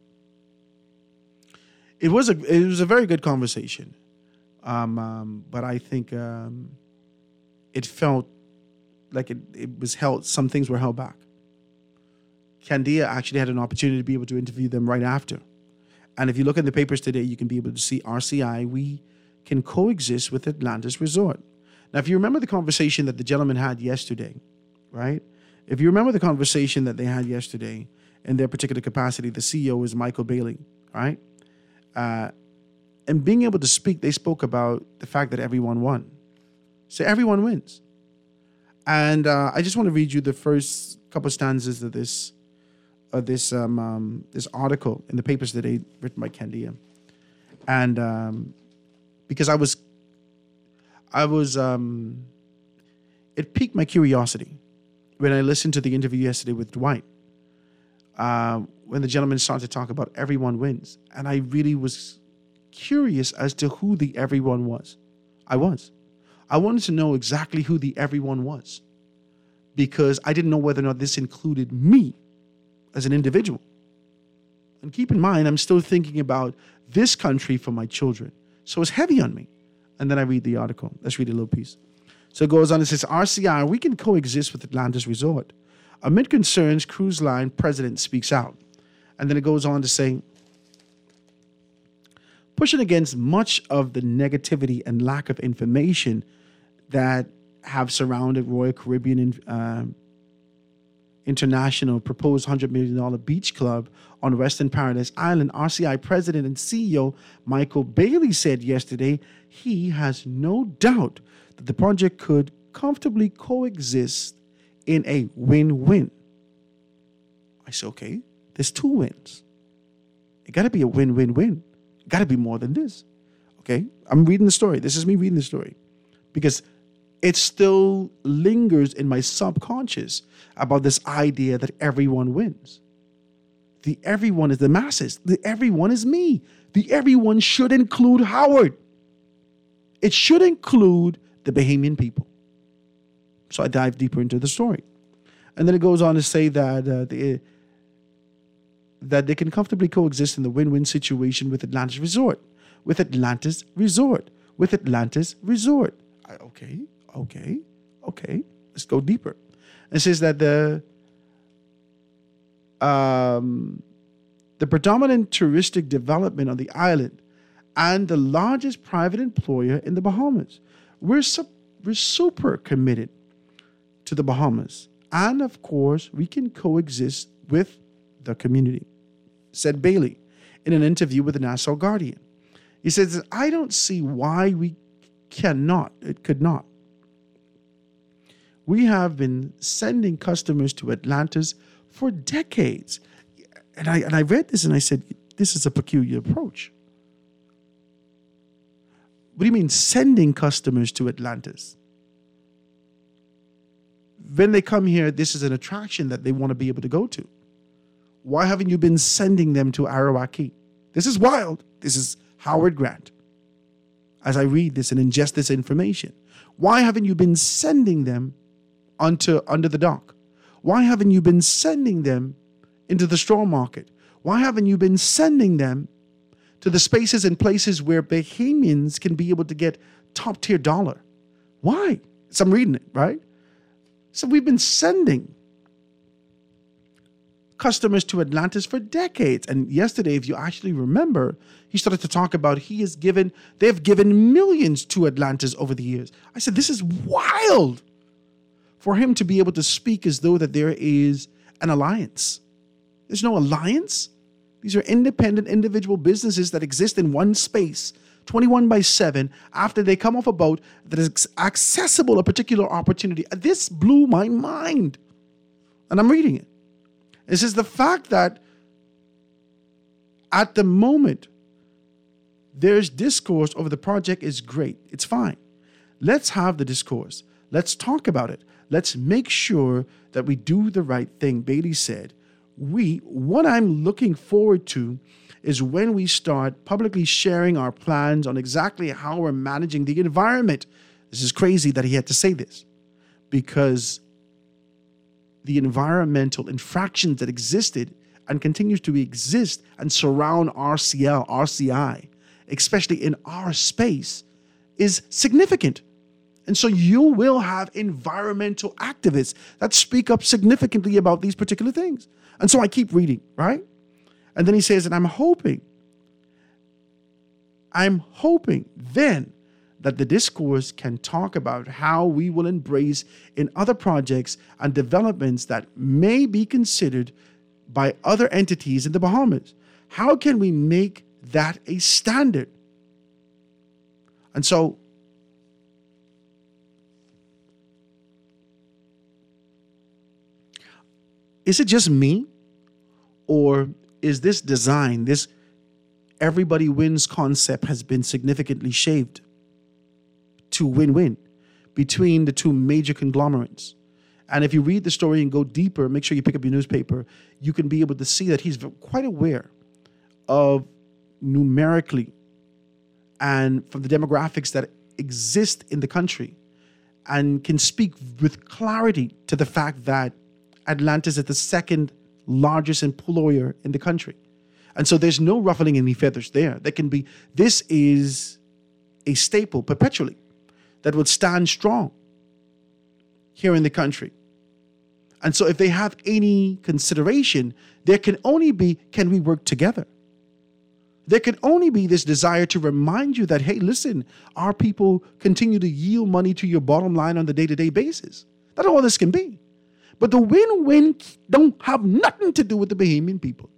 it was a it was a very good conversation, um, um, but I think um, it felt like it, it was held. Some things were held back. Candia actually had an opportunity to be able to interview them right after, and if you look in the papers today, you can be able to see R C I. We can coexist with Atlantis Resort. Now, if you remember the conversation that the gentleman had yesterday, right? If you remember the conversation that they had yesterday. In their particular capacity, the C E O is Michael Bailey, right? Uh, and being able to speak, they spoke about the fact that everyone won. So everyone wins. And uh, I just want to read you the first couple stanzas of this, of this, um, um, this article in the papers today, written by Candia. And um, because I was, I was, um, it piqued my curiosity when I listened to the interview yesterday with Dwight. Uh, when the gentleman started to talk about everyone wins. And I really was curious as to who the everyone was. I was. I wanted to know exactly who the everyone was because I didn't know whether or not this included me as an individual. And keep in mind, I'm still thinking about this country for my children. So it's heavy on me. And then I read the article. Let's read a little piece. So it goes on, it says, R C I, we can coexist with Atlantis Resort. Amid concerns, cruise line president speaks out. And then it goes on to say, pushing against much of the negativity and lack of information that have surrounded Royal Caribbean in, uh, International proposed one hundred million dollars beach club on Western Paradise Island, R C I President and C E O Michael Bailey said yesterday he has no doubt that the project could comfortably coexist in a win-win. I said, okay, there's two wins. It got to be a win-win-win. It got to be more than this. Okay, I'm reading the story. This is me reading the story because it still lingers in my subconscious about this idea that everyone wins. The everyone is the masses. The everyone is me. The everyone should include Howard. It should include the Bahamian people. So I dive deeper into the story. And then it goes on to say that uh, the, that they can comfortably coexist in the win-win situation with Atlantis Resort. With Atlantis Resort. With Atlantis Resort. I, okay, okay, okay. Let's go deeper. It says that the um, the predominant touristic development on the island and the largest private employer in the Bahamas. We're, su- we're super committed to the Bahamas. And of course, we can coexist with the community, said Bailey in an interview with the Nassau Guardian. He says, I don't see why we cannot, it could not. We have been sending customers to Atlantis for decades. And I, and I read this and I said, this is a peculiar approach. What do you mean sending customers to Atlantis? When they come here, this is an attraction that they want to be able to go to. Why haven't you been sending them to Arawak? This is wild. This is Howard Grant. As I read this and ingest this information, why haven't you been sending them onto under the dock? Why haven't you been sending them into the straw market? Why haven't you been sending them to the spaces and places where Bahamians can be able to get top tier dollar? Why? So I'm reading it, right? So we've been sending customers to Atlantis for decades. And yesterday, if you actually remember, he started to talk about he has given, they've given millions to Atlantis over the years. I said, this is wild for him to be able to speak as though that there is an alliance. There's no alliance. These are independent individual businesses that exist in one space, twenty-one by seven, after they come off a boat that is accessible a particular opportunity. This blew my mind. And I'm reading it. This is the fact that at the moment, there's discourse over the project is great. It's fine. Let's have the discourse. Let's talk about it. Let's make sure that we do the right thing. Bailey said, we, what I'm looking forward to is when we start publicly sharing our plans on exactly how we're managing the environment. This is crazy that he had to say this because the environmental infractions that existed and continues to exist and surround R C L, R C I, especially in our space, is significant. And so you will have environmental activists that speak up significantly about these particular things. And so I keep reading, right? And then he says, and I'm hoping, I'm hoping then that the discourse can talk about how we will embrace in other projects and developments that may be considered by other entities in the Bahamas. How can we make that a standard? And so is it just me? Or is this design, this everybody wins concept has been significantly shaped to win-win between the two major conglomerates? And if you read the story and go deeper, make sure you pick up your newspaper, you can be able to see that he's quite aware of numerically and from the demographics that exist in the country and can speak with clarity to the fact that Atlantis is the second largest employer in the country. And so there's no ruffling any feathers there. There can be, this is a staple perpetually that would stand strong here in the country. And so if they have any consideration, there can only be, can we work together? There can only be this desire to remind you that, hey, listen, our people continue to yield money to your bottom line on the day-to-day basis. That's all this can be. But the win-win don't have nothing to do with the Bahamian people.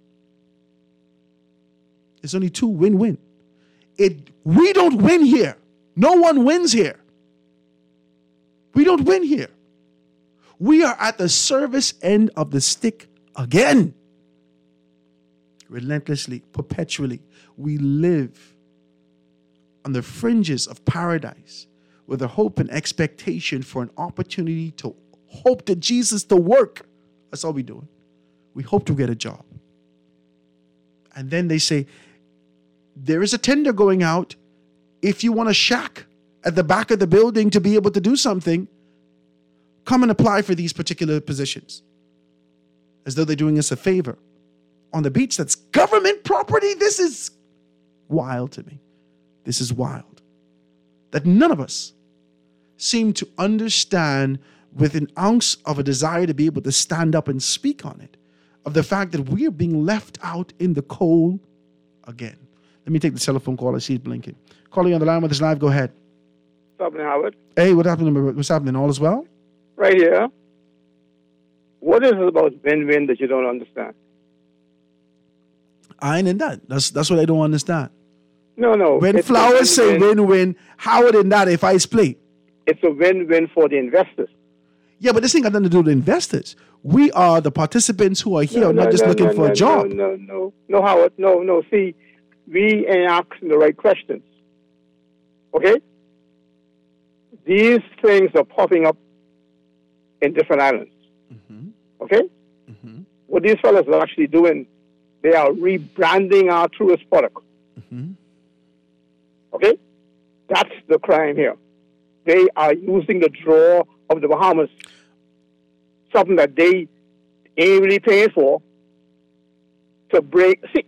It's only two win-win. It we don't win here. No one wins here. We don't win here. We are at the service end of the stick again. Relentlessly, perpetually, we live on the fringes of paradise with a hope and expectation for an opportunity to hope that Jesus to work. That's all we're doing. We hope to get a job. And then they say, there is a tender going out. If you want a shack at the back of the building to be able to do something, come and apply for these particular positions. As though they're doing us a favor. On the beach, that's government property. This is wild to me. This is wild. That none of us seem to understand with an ounce of a desire to be able to stand up and speak on it, of the fact that we are being left out in the cold again. Let me take the telephone call. I see it blinking. Calling on the line with us live. Go ahead. What's happening, Howard? Hey, what happening? What's happening? All is well? Right here. What is it about win-win that you don't understand? I ain't in that. That's that's what I don't understand. No, no. When Flowers say win-win, how would in that if I split? It's a win-win for the investors. Yeah, but this thing got nothing to do with the investors. We are the participants who are here, no, not no, just no, looking no, for no, a job. No, no, no, no, Howard. No, no. See, we ain't asking the right questions. Okay? These things are popping up in different islands. Mm-hmm. Okay? Mm-hmm. What these fellas are actually doing, they are rebranding our truest product. Mm-hmm. Okay? That's the crime here. They are using the draw of the Bahamas, something that they ain't really paying for, to break. See,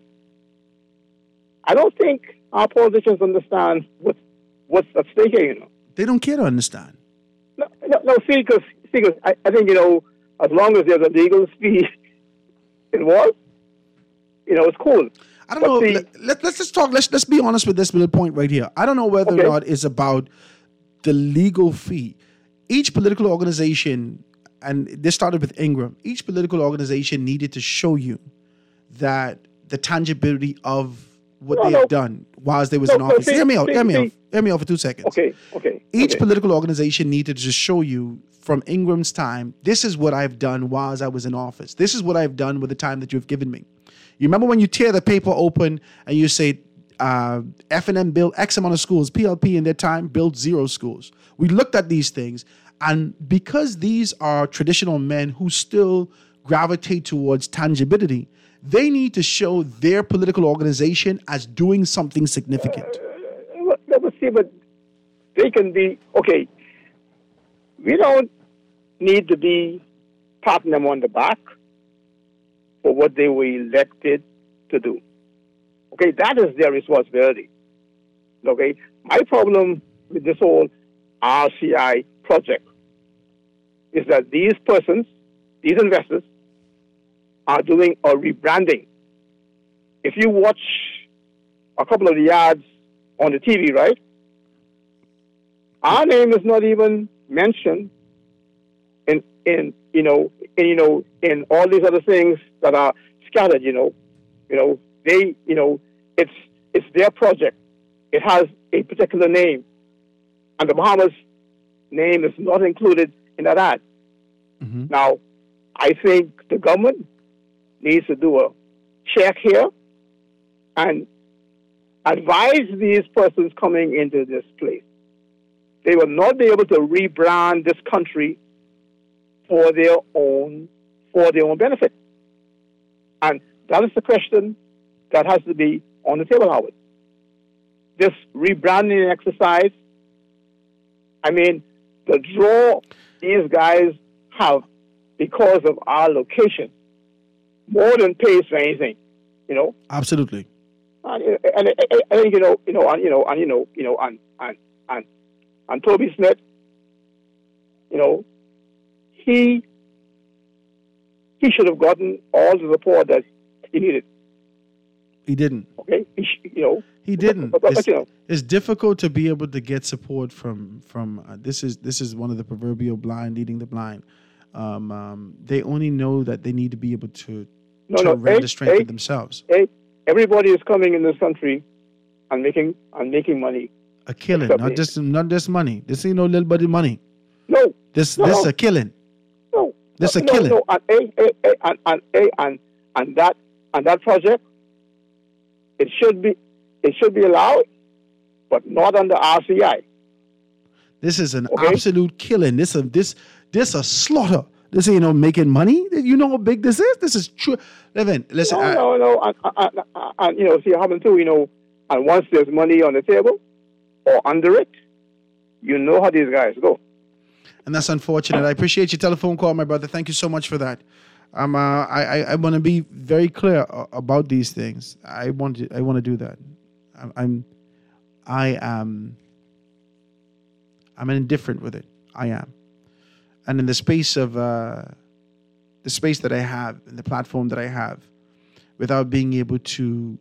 I don't think our politicians understand what, what's at stake here, you know. They don't care to understand. No, no, no see, because see, cause I, I think, you know, as long as there's a legal fee involved, you know, it's cool. I don't But know. see- let, let, let's just talk. Let's let's be honest with this little point right here. I don't know whether Okay. or not it's about the legal fee. Each political organization, and this started with Ingram, each political organization needed to show you that the tangibility of what No, they no. have done whilst they was No, in no, office. see- hear me out. see- Hear me see- out. Hear me out for two seconds. Okay, okay. Each okay. political organization needed to show you from Ingram's time, this is what I've done whilst I was in office. This is what I've done with the time that you've given me. You remember when you tear the paper open and you say, uh, F and M built X amount of schools, P L P in their time built zero schools. We looked at these things, and because these are traditional men who still gravitate towards tangibility, they need to show their political organization as doing something significant. Well, but see, but they can be, okay, we don't need to be patting them on the back for what they were elected to do. Okay, that is their responsibility. Okay, my problem with this whole R C I project is that these persons, these investors, are doing a rebranding. If you watch a couple of the ads on the T V, right, our name is not even mentioned in, in you know, in, you know, in all these other things that are scattered. You know, you know, they, you know, it's it's their project. It has a particular name, and the Bahamas name is not included in that ad. Mm-hmm. Now, I think the government needs to do a check here and advise these persons coming into this place. They will not be able to rebrand this country for their own for their own benefit. And that is the question that has to be on the table, Howard. This rebranding exercise, I mean, the draw these guys have because of our location more than pays for anything, you know. Absolutely. And, and, and I think you know, you know, and you know, and you know, you know, and and and and Toby Smith, you know, he he should have gotten all the support that he needed. He didn't. Okay, he sh- you know, He didn't. But, but, it's, but, you know, it's difficult to be able to get support from from. Uh, this is this is one of the proverbial blind leading the blind. Um, um, they only know that they need to be able to, No, to no, render hey, strength hey, in themselves. Hey, everybody is coming in this country and making and making money. A killing, Except not me. just not just money. This ain't no little buddy money. No. This No, this no. a killing. No. This a no, killing. No, and, hey, hey, hey, and, and, hey, and, and that and that project, it should be it should be allowed, but not under R C I. This is an Okay. absolute killing. This a this this a slaughter. This ain't no making money. You know how big this is. This is true. Listen, listen. No, I- no, no, and, and, and, and you know, see, happen too. You know, and once there's money on the table or under it, you know how these guys go. And that's unfortunate. I appreciate your telephone call, my brother. Thank you so much for that. Um, uh, I, I, I want to be very clear uh, about these things. I want to, I want to do that. I'm, I'm, I am, I'm indifferent with it. I am. And in the space of, uh, the space that I have, and the platform that I have, without being able to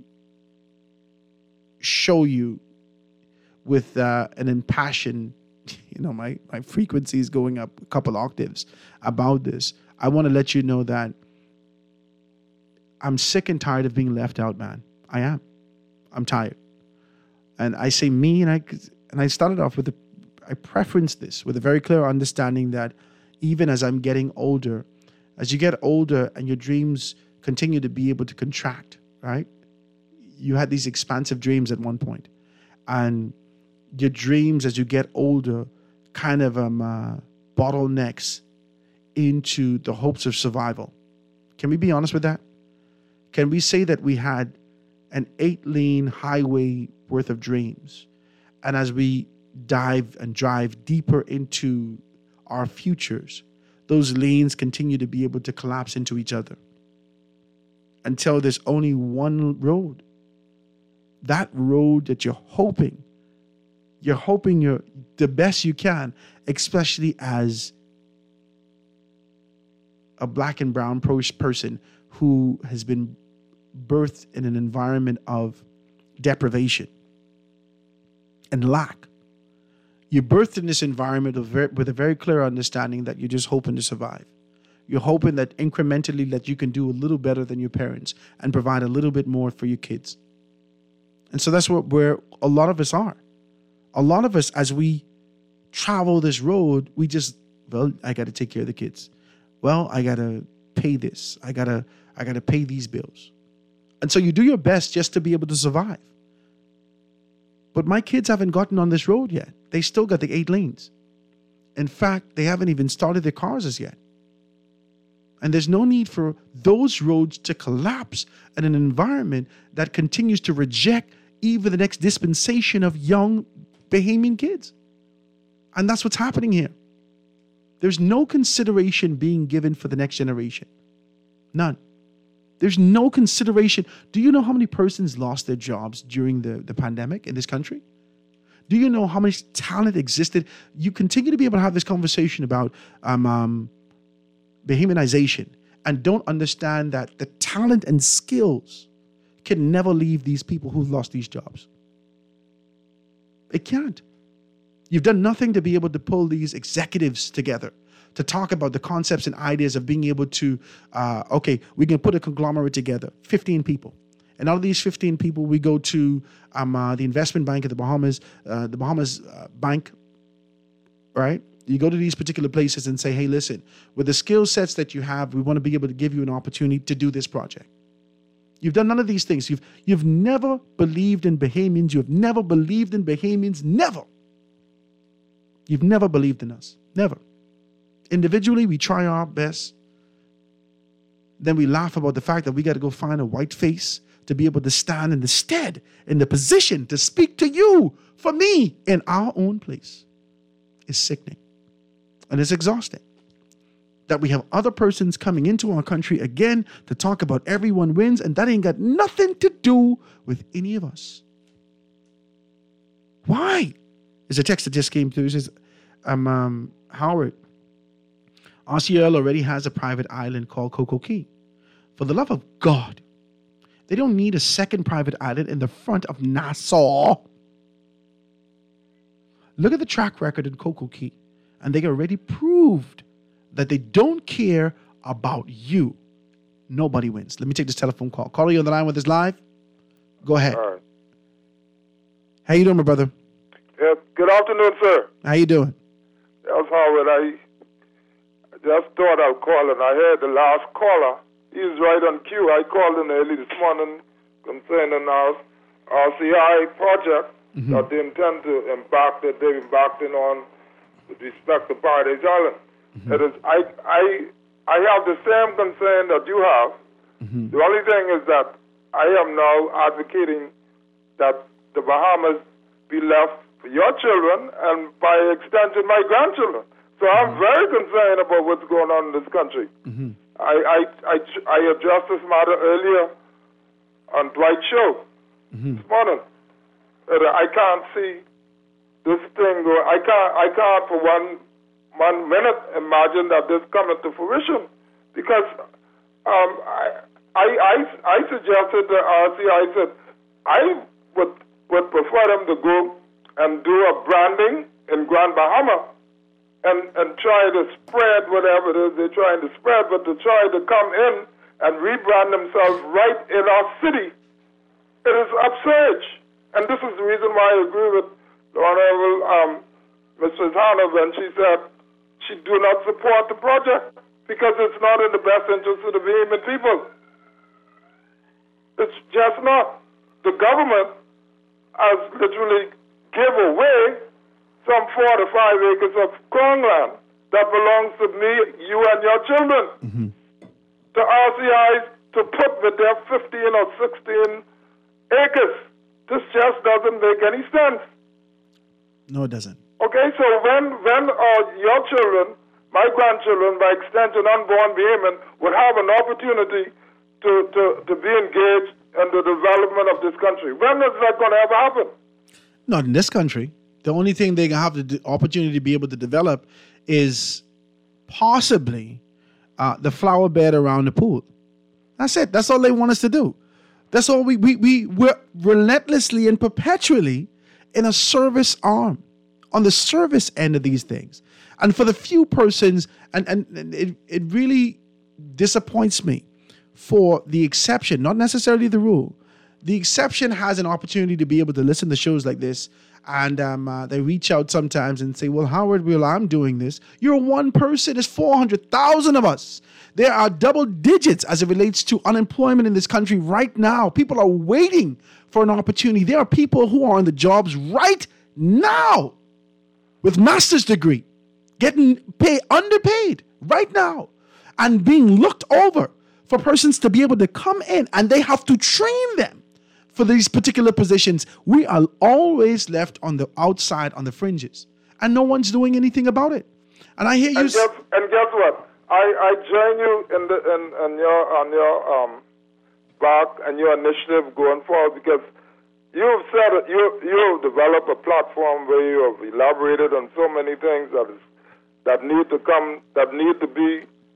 show you with uh, an impassioned, you know, my, my frequency is going up a couple octaves about this. I want to let you know that I'm sick and tired of being left out, man. I am. I'm tired. And I say me, and I and I started off with, a, I preference this with a very clear understanding that even as I'm getting older, as you get older and your dreams continue to be able to contract, right? You had these expansive dreams at one point, and your dreams as you get older kind of um, uh, bottlenecks into the hopes of survival. Can we be honest with that? Can we say that we had an eight-lane highway worth of dreams, and as we dive and drive deeper into our futures, those lanes continue to be able to collapse into each other until there's only one road? That road that you're hoping You're hoping you're the best you can, especially as a black and brown pro- person who has been birthed in an environment of deprivation and lack. You're birthed in this environment of very, with a very clear understanding that you're just hoping to survive. You're hoping that incrementally that you can do a little better than your parents and provide a little bit more for your kids. And so that's what where a lot of us are. A lot of us, as we travel this road, we just, well, I got to take care of the kids. Well, I got to pay this. I got to I got to pay these bills. And so you do your best just to be able to survive. But my kids haven't gotten on this road yet. They still got the eight lanes. In fact, they haven't even started their cars as yet. And there's no need for those roads to collapse in an environment that continues to reject even the next dispensation of young Bahamian kids. And that's what's happening here. There's no consideration being given for the next generation. None. There's no consideration. Do you know how many persons lost their jobs during the, the pandemic in this country? Do you know how much talent existed? You continue to be able to have this conversation about um, um, Bahamianization and don't understand that the talent and skills can never leave these people who've lost these jobs. It can't. You've done nothing to be able to pull these executives together to talk about the concepts and ideas of being able to, uh, okay, we can put a conglomerate together, fifteen people. And out of these fifteen people, we go to um, uh, the investment bank of the Bahamas, uh, the Bahamas uh, Bank, right? You go to these particular places and say, hey, listen, with the skill sets that you have, we want to be able to give you an opportunity to do this project. You've done none of these things. You've, you've never believed in Bahamians. You've never believed in Bahamians. Never. You've never believed in us. Never. Individually, we try our best. Then we laugh about the fact that we got to go find a white face to be able to stand in the stead, in the position to speak to you, for me, in our own place. It's sickening. And it's exhausting. That we have other persons coming into our country again to talk about everyone wins, and that ain't got nothing to do with any of us. Why? There's a text that just came through. It says, um, um, Howard, R C L already has a private island called Coco Key. For the love of God, they don't need a second private island in the front of Nassau. Look at the track record in Coco Key, and they already proved that they don't care about you, nobody wins. Let me take this telephone call. Caller, you on the line with us live? Go ahead. All right. How you doing, my brother? Yes. Good afternoon, sir. How you doing? That's Howard. I just thought I'd call, and I heard the last caller. He's right on cue. I called in early this morning concerning our R C I project Mm-hmm. that they intend to embark, that they've embarked in on with respect to Paradise Island. Mm-hmm. It is, I, I, I have the same concern that you have. Mm-hmm. The only thing is that I am now advocating that the Bahamas be left for your children and by extension my grandchildren. So I'm very concerned about what's going on in this country. Mm-hmm. I, I, I, I addressed this matter earlier on Dwight's show Mm-hmm. this morning. Uh, I can't see this thing go. I can't. I can't for one one minute imagine that this coming to fruition, because um, I, I I I suggested to R C I said I would would prefer them to go and do a branding in Grand Bahama and and try to spread whatever it is they're trying to spread, but to try to come in and rebrand themselves right in our city, it is absurd. And this is the reason why I agree with the Honorable um, Missus Hannah when she said she do not support the project because it's not in the best interest of the Bahamian people. It's just not. The government has literally give away some four to five acres of crown land that belongs to me, you, and your children. Mm-hmm. The R C Is to put with their fifteen or sixteen acres. This just doesn't make any sense. No, it doesn't. Okay, so when when uh, your children, my grandchildren, by extension unborn Bahamian, would have an opportunity to, to, to be engaged in the development of this country, when is that going to ever happen? Not in this country. The only thing they have the opportunity to be able to develop is possibly uh, the flower bed around the pool. That's it. That's all they want us to do. That's all we, we, we, we're relentlessly and perpetually in a service arm, on the service end of these things. And for the few persons, and, and, and it, it really disappoints me for the exception, not necessarily the rule. The exception has an opportunity to be able to listen to shows like this, and um, uh, they reach out sometimes and say, well, Howard, well, I'm doing this. You're one person. There's four hundred thousand of us. There are double digits as it relates to unemployment in this country right now. People are waiting for an opportunity. There are people who are on the jobs right now with master's degree, getting paid, underpaid right now, and being looked over for persons to be able to come in, and they have to train them for these particular positions. We are always left on the outside, on the fringes, and no one's doing anything about it. And I hear you. And guess, and guess what? I, I join you in the in, in your on your um back and your initiative going forward, because you've said it, you you've developed a platform where you have elaborated on so many things that is that need to come that need to be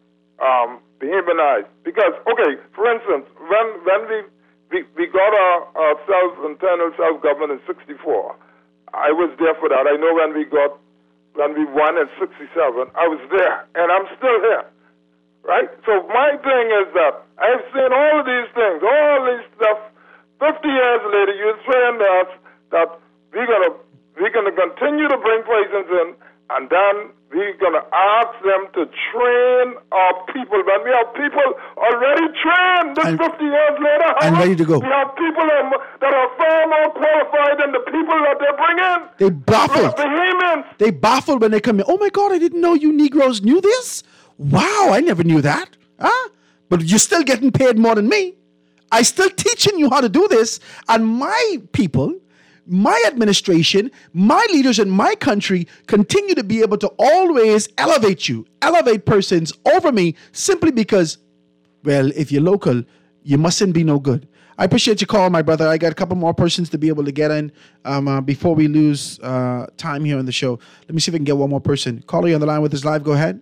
um Bahamianized. Because okay, for instance, when when we we, we got our, our self internal self government in sixty-four, I was there for that. I know when we got when we won in sixty-seven, I was there, and I'm still here, right? So my thing is that I've seen all of these things, all these stuff. Fifty years later, you're saying to us that we're gonna we're gonna continue to bring prisons in, and then we're gonna ask them to train our people. When we have people already trained, this And- fifty years later, and how ready to go. we have people that are- that are far more qualified than the people that they bring in. They baffled. Bahamians. They baffled when they come in. Oh my God, I didn't know you Negroes knew this. Wow, I never knew that. Huh? But you're still getting paid more than me. I still teaching you how to do this. And my people, my administration, my leaders in my country continue to be able to always elevate you, elevate persons over me simply because, well, if you're local, you mustn't be no good. I appreciate your call, my brother. I got a couple more persons to be able to get in um, uh, before we lose uh, time here on the show. Let me see if I can get one more person. Caller, you on the line with us live. Go ahead.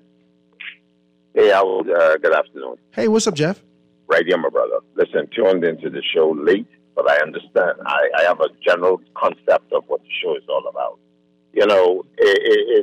Hey, Al, uh, good afternoon. Hey, what's up, Jeff? Right here, my brother. Listen, tuned into the show late, but I understand. I, I have a general concept of what the show is all about. You know, it, it, it,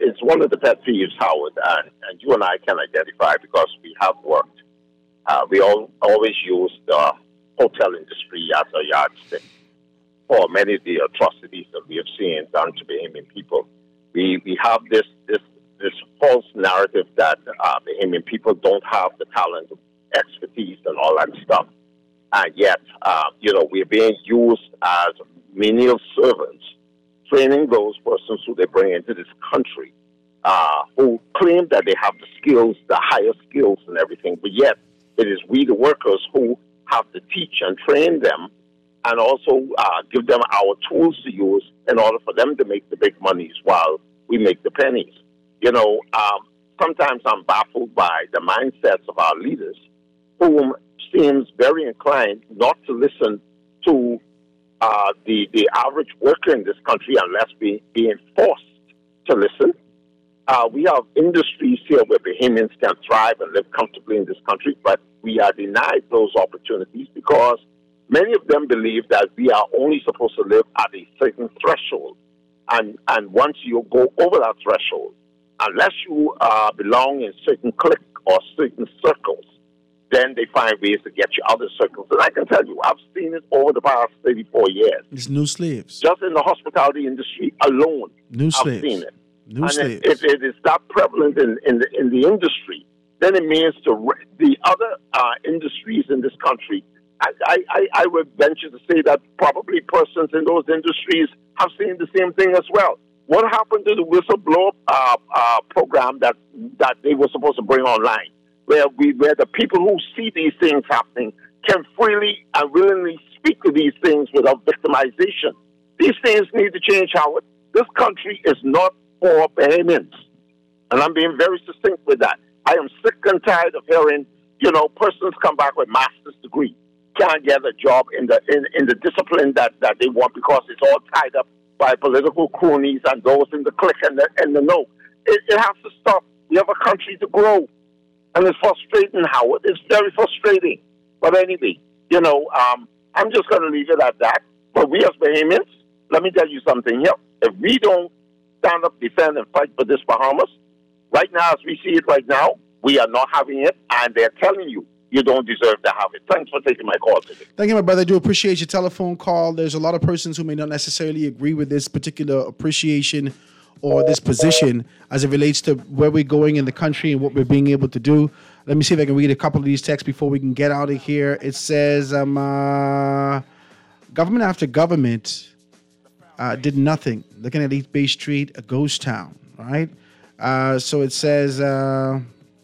it's one of the pet peeves, Howard, and, and you and I can identify because we have worked. Uh, we all always use the hotel industry as a yardstick for many of the atrocities that we have seen done to Bahamian people. We we have this this this false narrative that uh, Bahamian people don't have the talent, expertise, and all that stuff. And yet, uh, you know, we're being used as menial servants, training those persons who they bring into this country, uh, who claim that they have the skills, the higher skills and everything, but yet it is we, the workers, who have to teach and train them and also uh, give them our tools to use in order for them to make the big monies while we make the pennies. You know, um, sometimes I'm baffled by the mindsets of our leaders, whom seems very inclined not to listen to uh, the the average worker in this country unless we being forced to listen. Uh, we have industries here where Bahamians can thrive and live comfortably in this country, but we are denied those opportunities because many of them believe that we are only supposed to live at a certain threshold. And, and once you go over that threshold, unless you uh, belong in certain clique or certain circles, then they find ways to get you out of circles. And I can tell you, I've seen it over the past thirty-four years. It's new slaves. Just in the hospitality industry alone, New I've slaves. seen it. New and slaves. if it is that prevalent in, in, the, in the industry, then it means to re- the other uh, industries in this country, I, I, I would venture to say that probably persons in those industries have seen the same thing as well. What happened to the whistleblower uh, uh, program that, that they were supposed to bring online, where we where the people who see these things happening can freely and willingly speak to these things without victimization? These things need to change, Howard. This country is not for Bahamians. And I'm being very succinct with that. I am sick and tired of hearing, you know, persons come back with master's degree, can't get a job in the in, in the discipline that, that they want because it's all tied up by political cronies and those in the clique and the, and the no. It, it has to stop. We have a country to grow. And it's frustrating, Howard. It's very frustrating. But anyway, you know, um, I'm just going to leave it at that. But we as Bahamians, let me tell you something here. If we don't stand up, defend, and fight for this Bahamas, right now, as we see it right now, we are not having it, and they're telling you you don't deserve to have it. Thanks for taking my call today. Thank you, my brother. I do appreciate your telephone call. There's a lot of persons who may not necessarily agree with this particular appreciation or this position as it relates to where we're going in the country and what we're being able to do. Let me see if I can read a couple of these texts before we can get out of here. It says, um, uh, government after government uh, did nothing. Looking at East Bay Street, a ghost town, right? Uh, so it says, uh,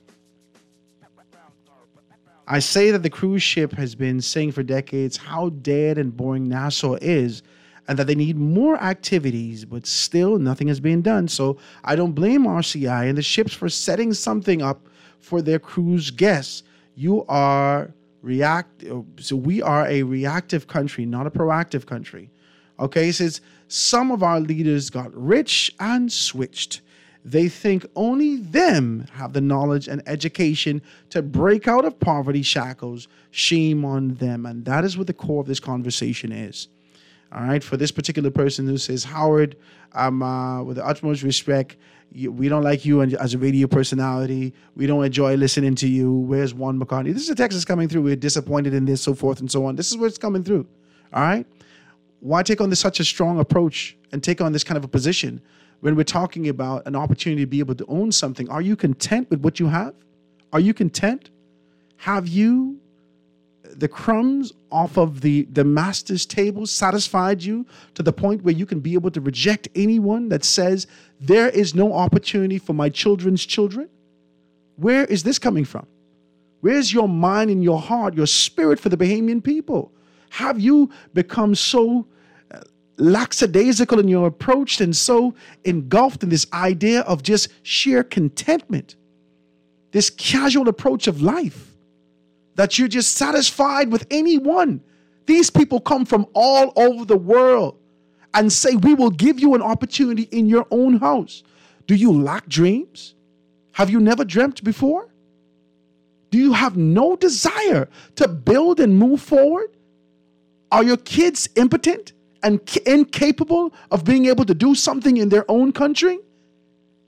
I say that the cruise ship has been saying for decades how dead and boring Nassau is, and that they need more activities, but still nothing is being done. So I don't blame R C I and the ships for setting something up for their cruise guests. You are react. So we are a reactive country, not a proactive country. Okay, it says some of our leaders got rich and switched. They think only them have the knowledge and education to break out of poverty shackles. Shame on them. And that is what the core of this conversation is. All right, for this particular person who says, Howard, um, uh, with the utmost respect, you, we don't like you as a radio personality. We don't enjoy listening to you. Where's Juan McCartney? This is a text that's coming through. We're disappointed in this, so forth and so on. This is what's coming through. All right. Why take on this such a strong approach and take on this kind of a position when we're talking about an opportunity to be able to own something? Are you content with what you have? Are you content? Have you the crumbs off of the, the master's table satisfied you to the point where you can be able to reject anyone that says there is no opportunity for my children's children? Where is this coming from? Where's your mind and your heart, your spirit for the Bahamian people? Have you become so lackadaisical in your approach and so engulfed in this idea of just sheer contentment, this casual approach of life, that you're just satisfied with anyone? These people come from all over the world and say, we will give you an opportunity in your own house. Do you lack dreams? Have you never dreamt before? Do you have no desire to build and move forward? Are your kids impotent and incapable of being able to do something in their own country?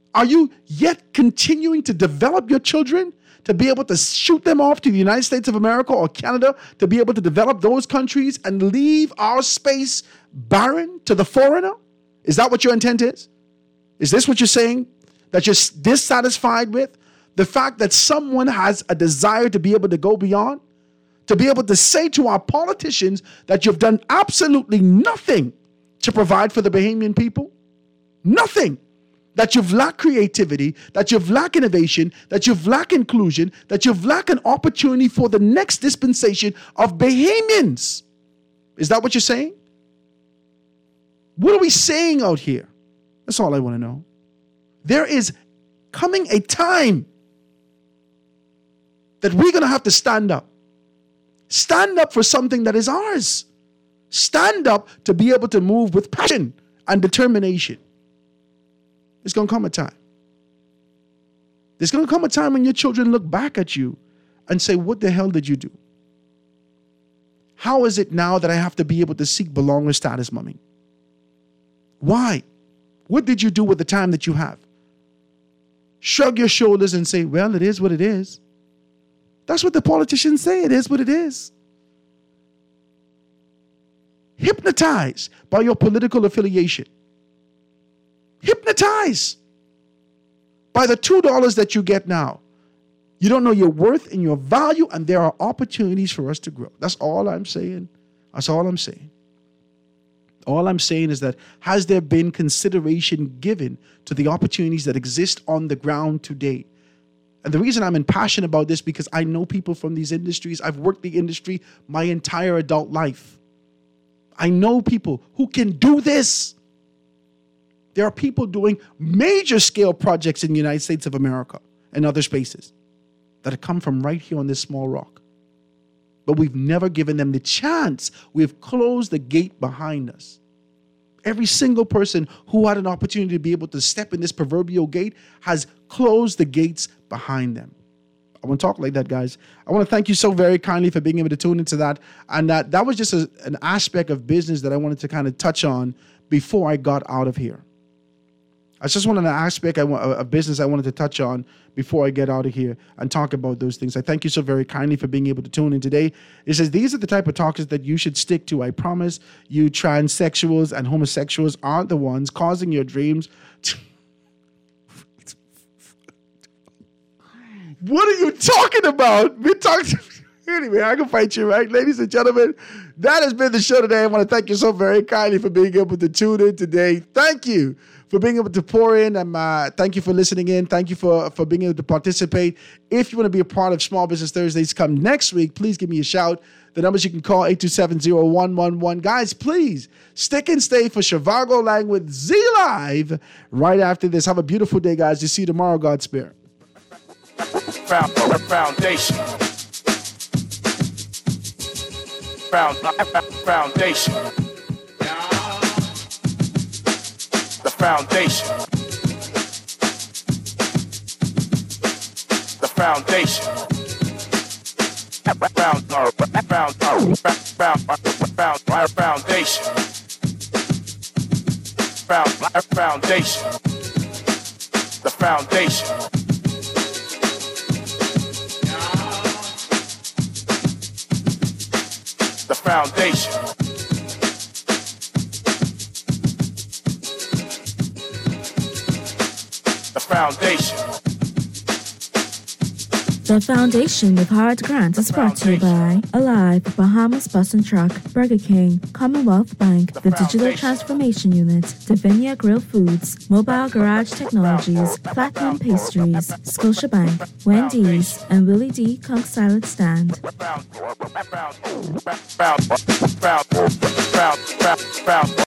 Are you yet continuing to develop your children to be able to shoot them off to the United States of America or Canada, to be able to develop those countries and leave our space barren to the foreigner? Is that what your intent is? Is this what you're saying? That you're dissatisfied with? The fact that someone has a desire to be able to go beyond? To be able to say to our politicians that you've done absolutely nothing to provide for the Bahamian people? Nothing. That you've lacked creativity, that you've lacked innovation, that you've lacked inclusion, that you've lacked an opportunity for the next dispensation of Bahamians. Is that what you're saying? What are we saying out here? That's all I want to know. There is coming a time that we're going to have to stand up. Stand up for something that is ours. Stand up to be able to move with passion and determination. There's going to come a time. There's going to come a time when your children look back at you and say, what the hell did you do? How is it now that I have to be able to seek belonger status, mommy? Why? What did you do with the time that you have? Shrug your shoulders and say, well, it is what it is. That's what the politicians say. It is what it is. Hypnotized by your political affiliation. Hypnotized by the two dollars that you get now. You don't know your worth and your value, and there are opportunities for us to grow. That's all I'm saying. That's all I'm saying. All I'm saying is that, has there been consideration given to the opportunities that exist on the ground today? And the reason I'm impassioned about this, because I know people from these industries. I've worked the industry my entire adult life. I know people who can do this. There are people doing major scale projects in the United States of America and other spaces that have come from right here on this small rock. But we've never given them the chance. We've closed the gate behind us. Every single person who had an opportunity to be able to step in this proverbial gate has closed the gates behind them. I want to talk like that, guys. I want to thank you so very kindly for being able to tune into that. And that, that was just a, an aspect of business that I wanted to kind of touch on before I got out of here. I just wanted an aspect I want, a business I wanted to touch on before I get out of here and talk about those things. I thank you so very kindly for being able to tune in today. It says, these are the type of talks that you should stick to. I promise you, transsexuals and homosexuals aren't the ones causing your dreams to... What are you talking about? We're talking... Anyway, I can fight you, right? Ladies and gentlemen, that has been the show today. I want to thank you so very kindly for being able to tune in today. Thank you for being able to pour in. And uh, thank you for listening in. Thank you for, for being able to participate. If you want to be a part of Small Business Thursdays come next week, please give me a shout. The numbers you can call, eight two seven, zero one one one. Guys, please stick and stay for Chivago Lang with Z Live right after this. Have a beautiful day, guys. See you tomorrow, God spare. Foundation. Found, foundation. The foundation. The foundation. Found, found, found, found, found, foundation. Found, foundation. The foundation. The foundation. The foundation. The Foundation with Howard Grant is brought to you by Alive, Bahamas Bus and Truck, Burger King, Commonwealth Bank, the Digital Transformation Unit, Divinia Grill Foods, Mobile Garage Technologies, Platinum Pastries, Scotiabank, Wendy's, and Willie D. Kunk Salad Stand. Found, found, found, found, found, found, found, found.